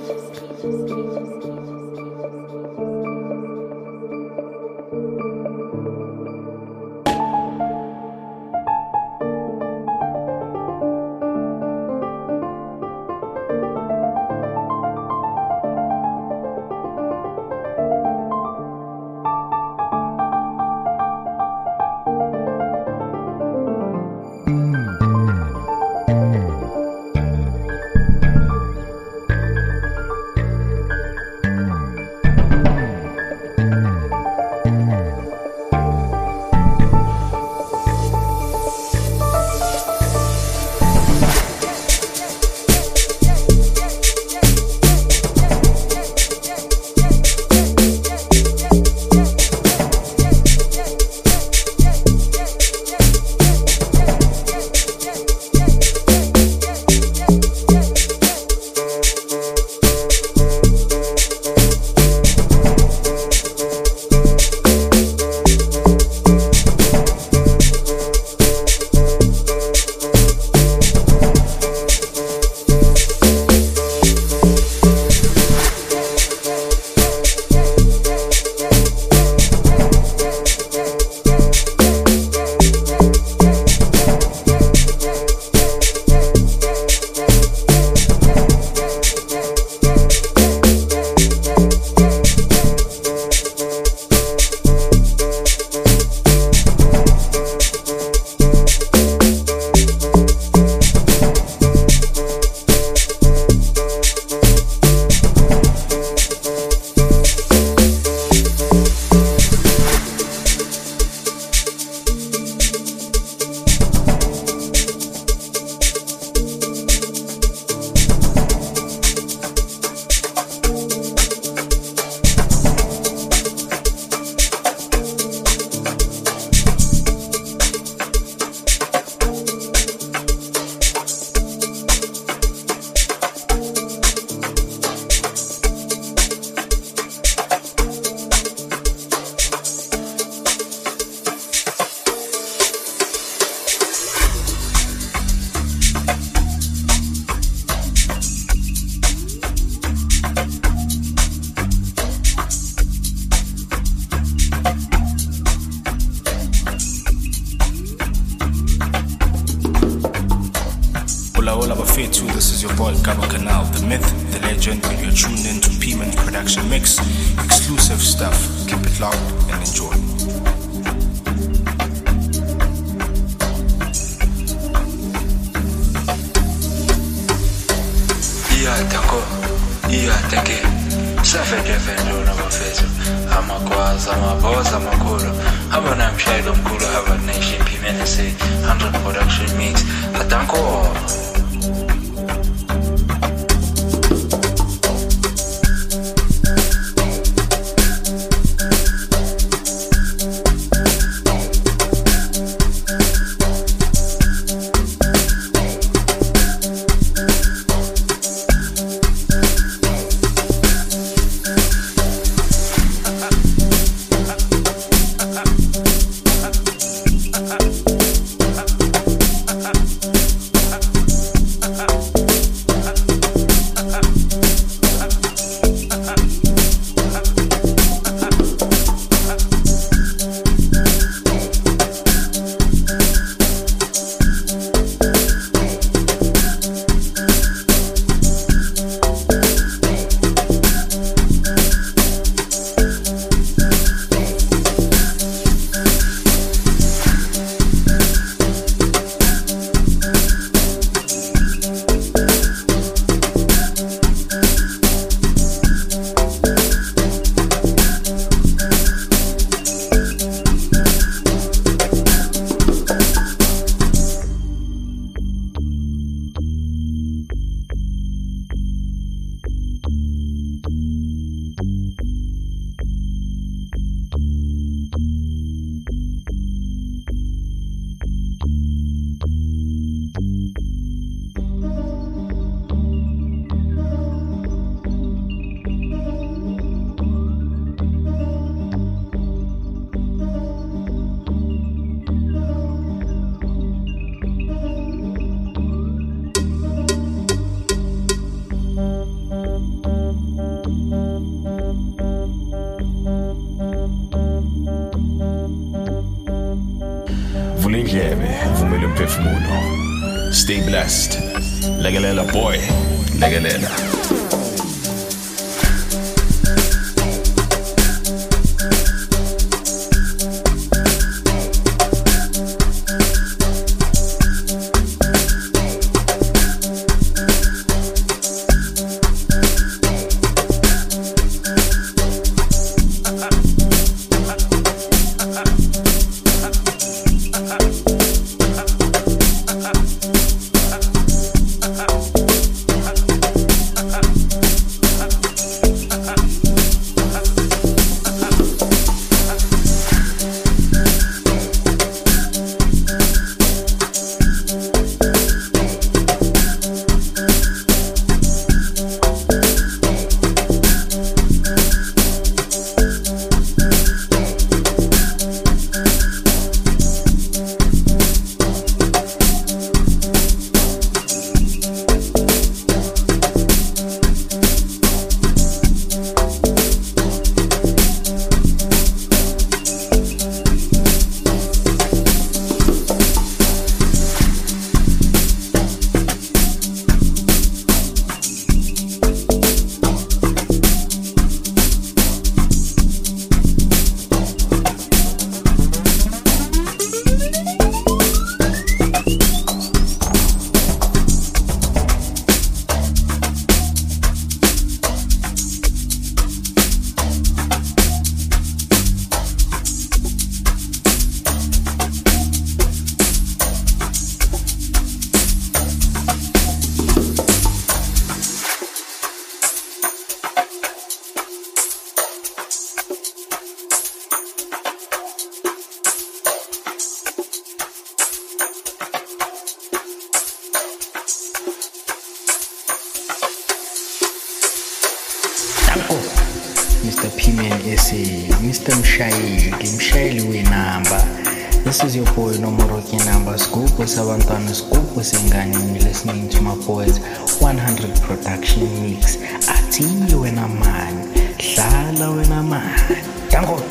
This is your boy Gaba Canal, the myth, the legend, and you're tuned in to P-Man's production mix. Exclusive stuff. Keep it locked and enjoy. Iyateke safedevendo nabafethu amagwaza amaboza amakhulu abona mshayelo omkhulu haba nation P-Man SA 100 production mix atanko. vula indlebe uvumele umphefumulo. Stay blessed. Lekelela boy, lekelela. Mr. P-Man SA, Mr. Mshayeli wenamba. This is your boy Nomoroki Namba Scoop Sabantana Scoop Singani. You're listening to my boys 100 production mix. Ati wena man, Shala wena man. Tango.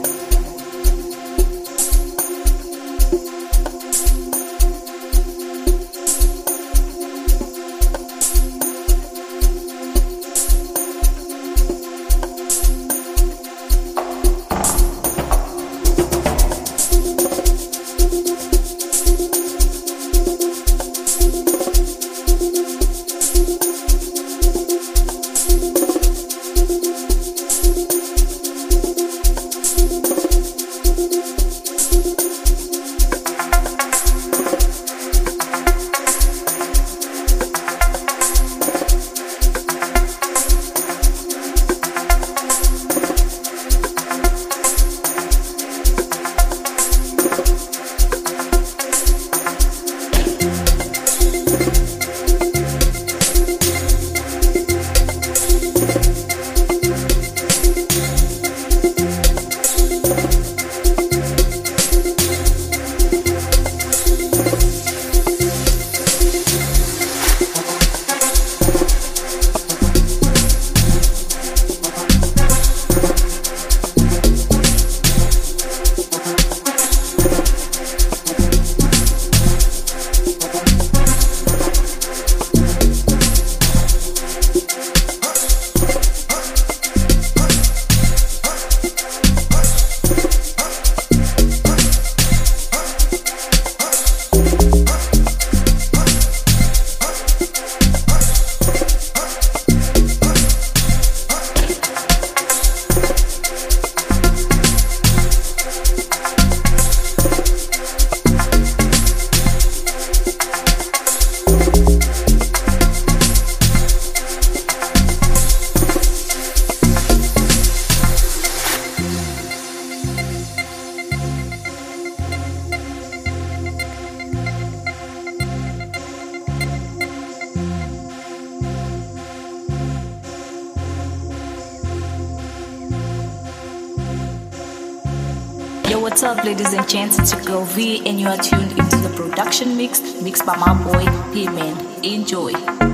Yo, what's up, ladies and gents? It's your girl V, and you are tuned into the production mix, mixed by my boy P-Man. Enjoy.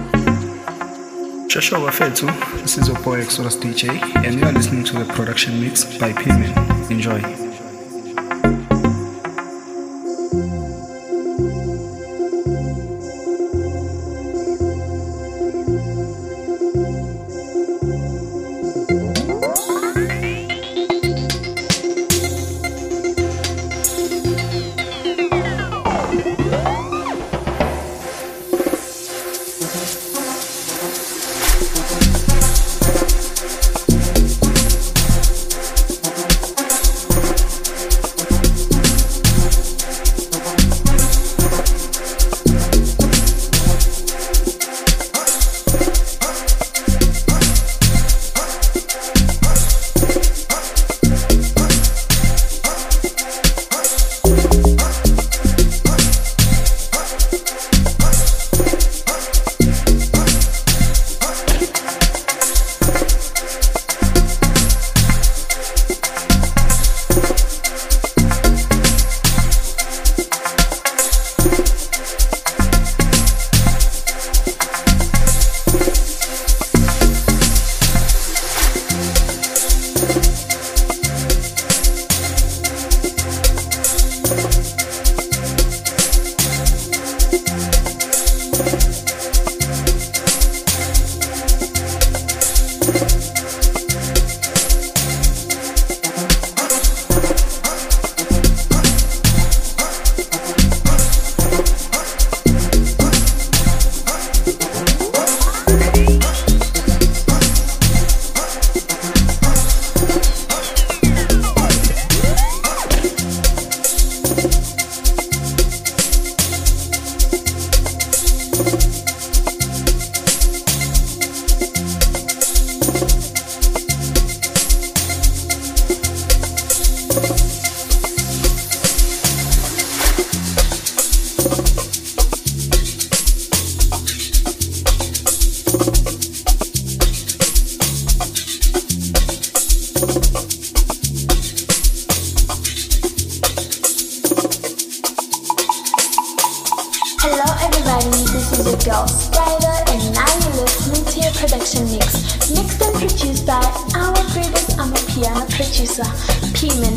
Shasho Wafetu, this is your boy Exodus DJ, and you are listening to the production mix by P-Man. Enjoy. is your girl Strider, and now you're listening to your production mix, mixed and produced by our greatest Amapiano producer, P-Man.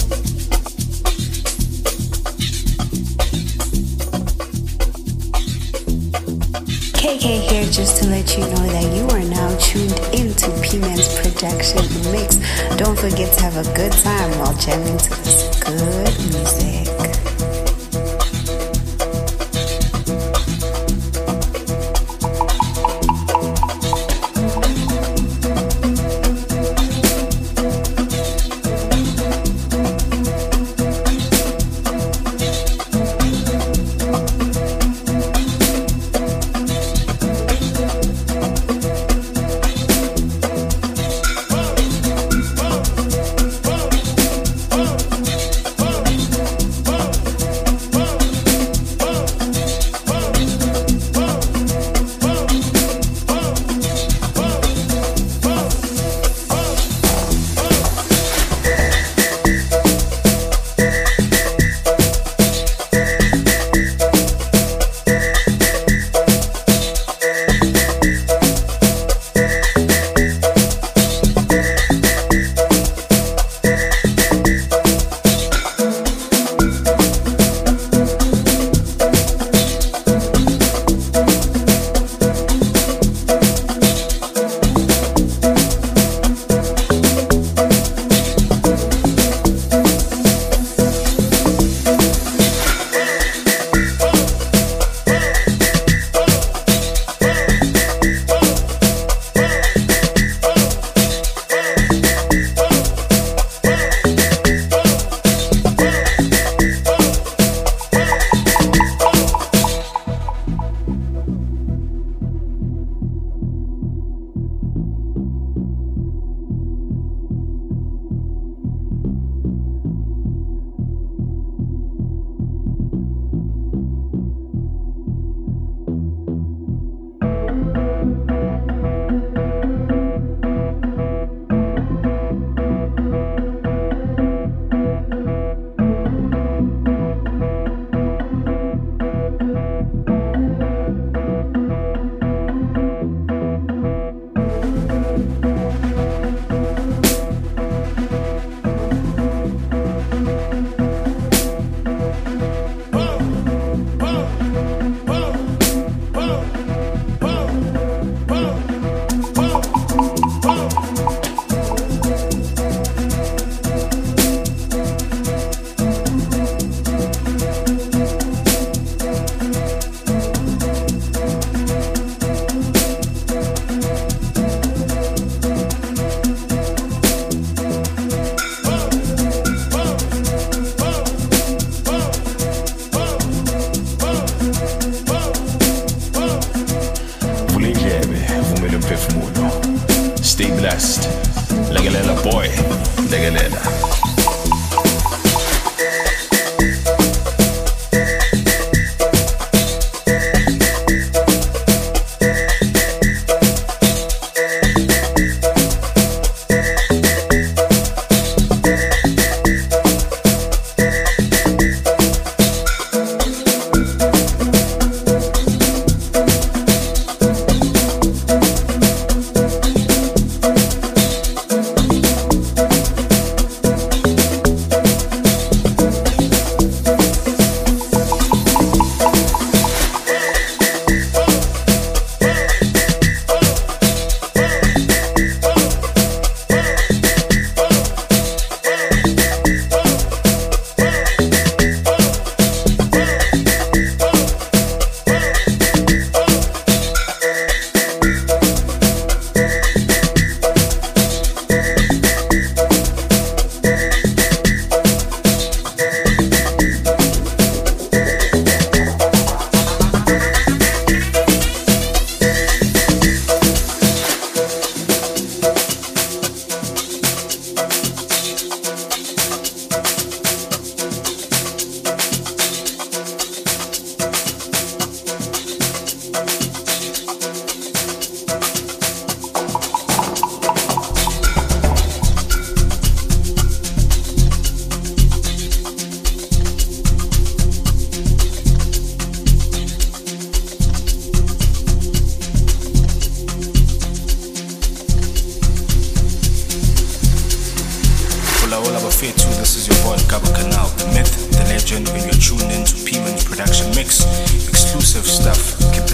KK here just to let you know that you are now tuned into P-Man's production mix. Don't forget to have a good time while jamming to this good music.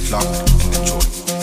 it locked and enjoy.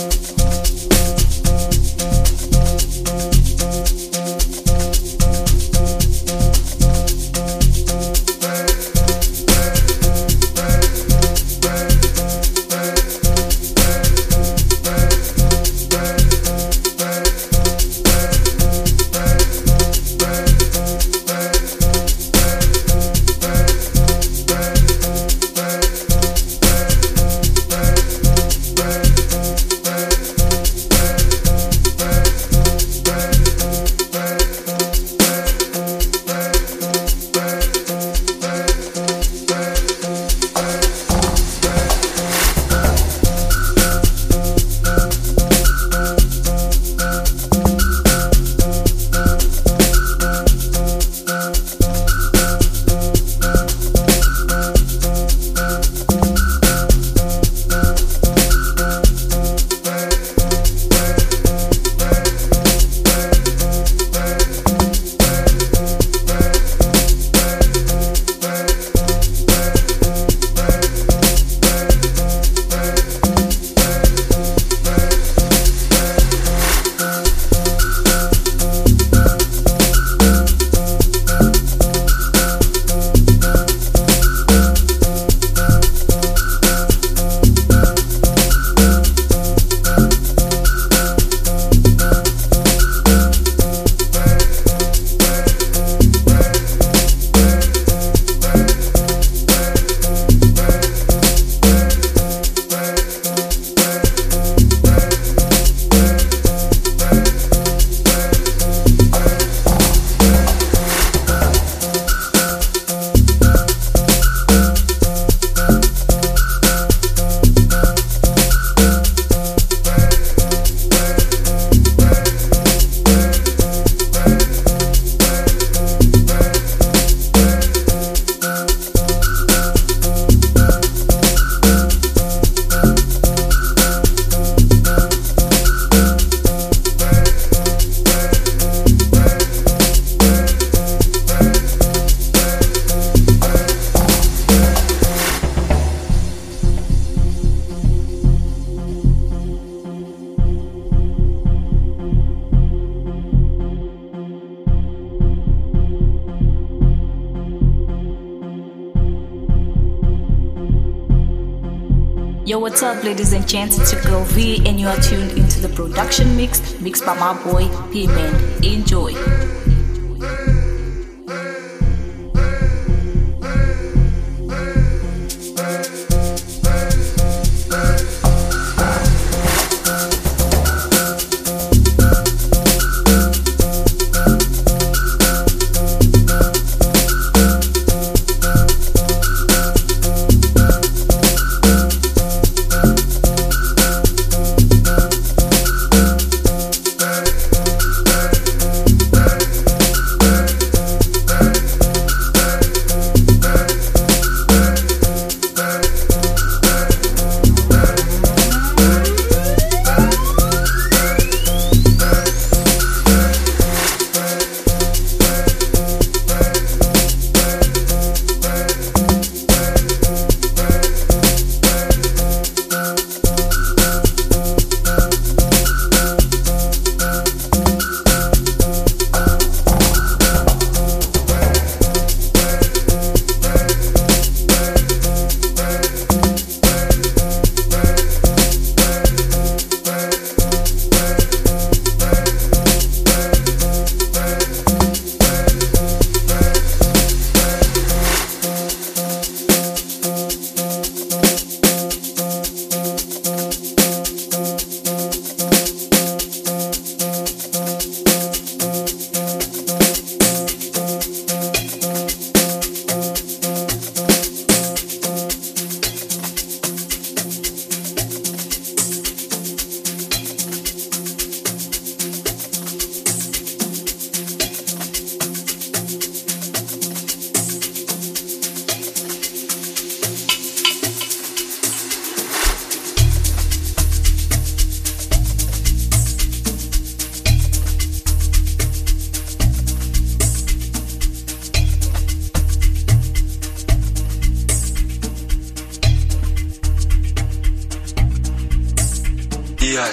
Yo, what's up, ladies and gents? It's your girl V, and you are tuned into the production mix mixed by my boy P-Man. Enjoy.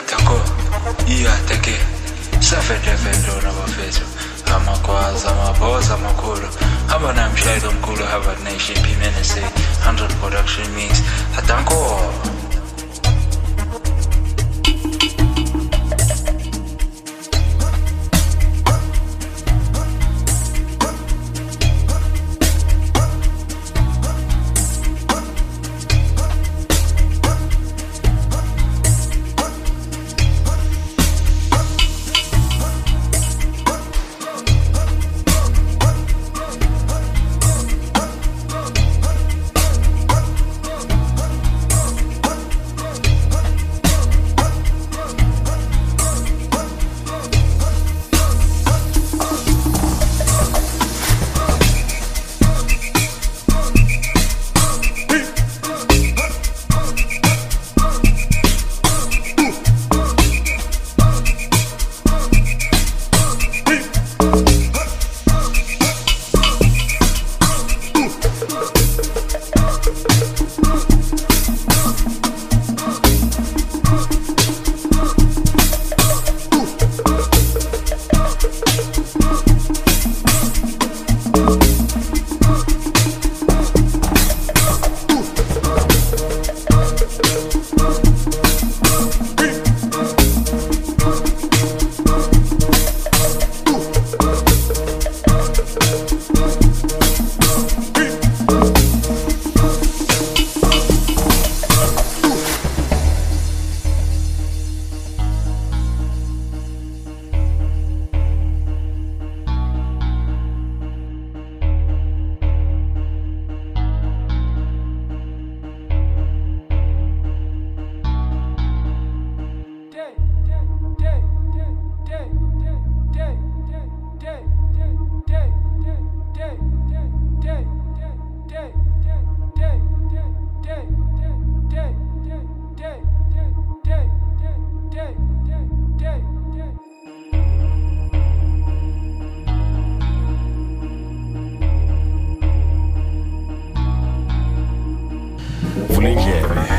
Tango, Iateke, Savendevendo Navafeso, Amakwaza, Maboza, Makuro, Habanam Shadow Kulu, Harvard Nation, Pimenese, 100 production mix, Atango.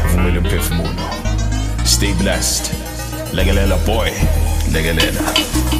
Stay blessed. Legalela boy. Legalela.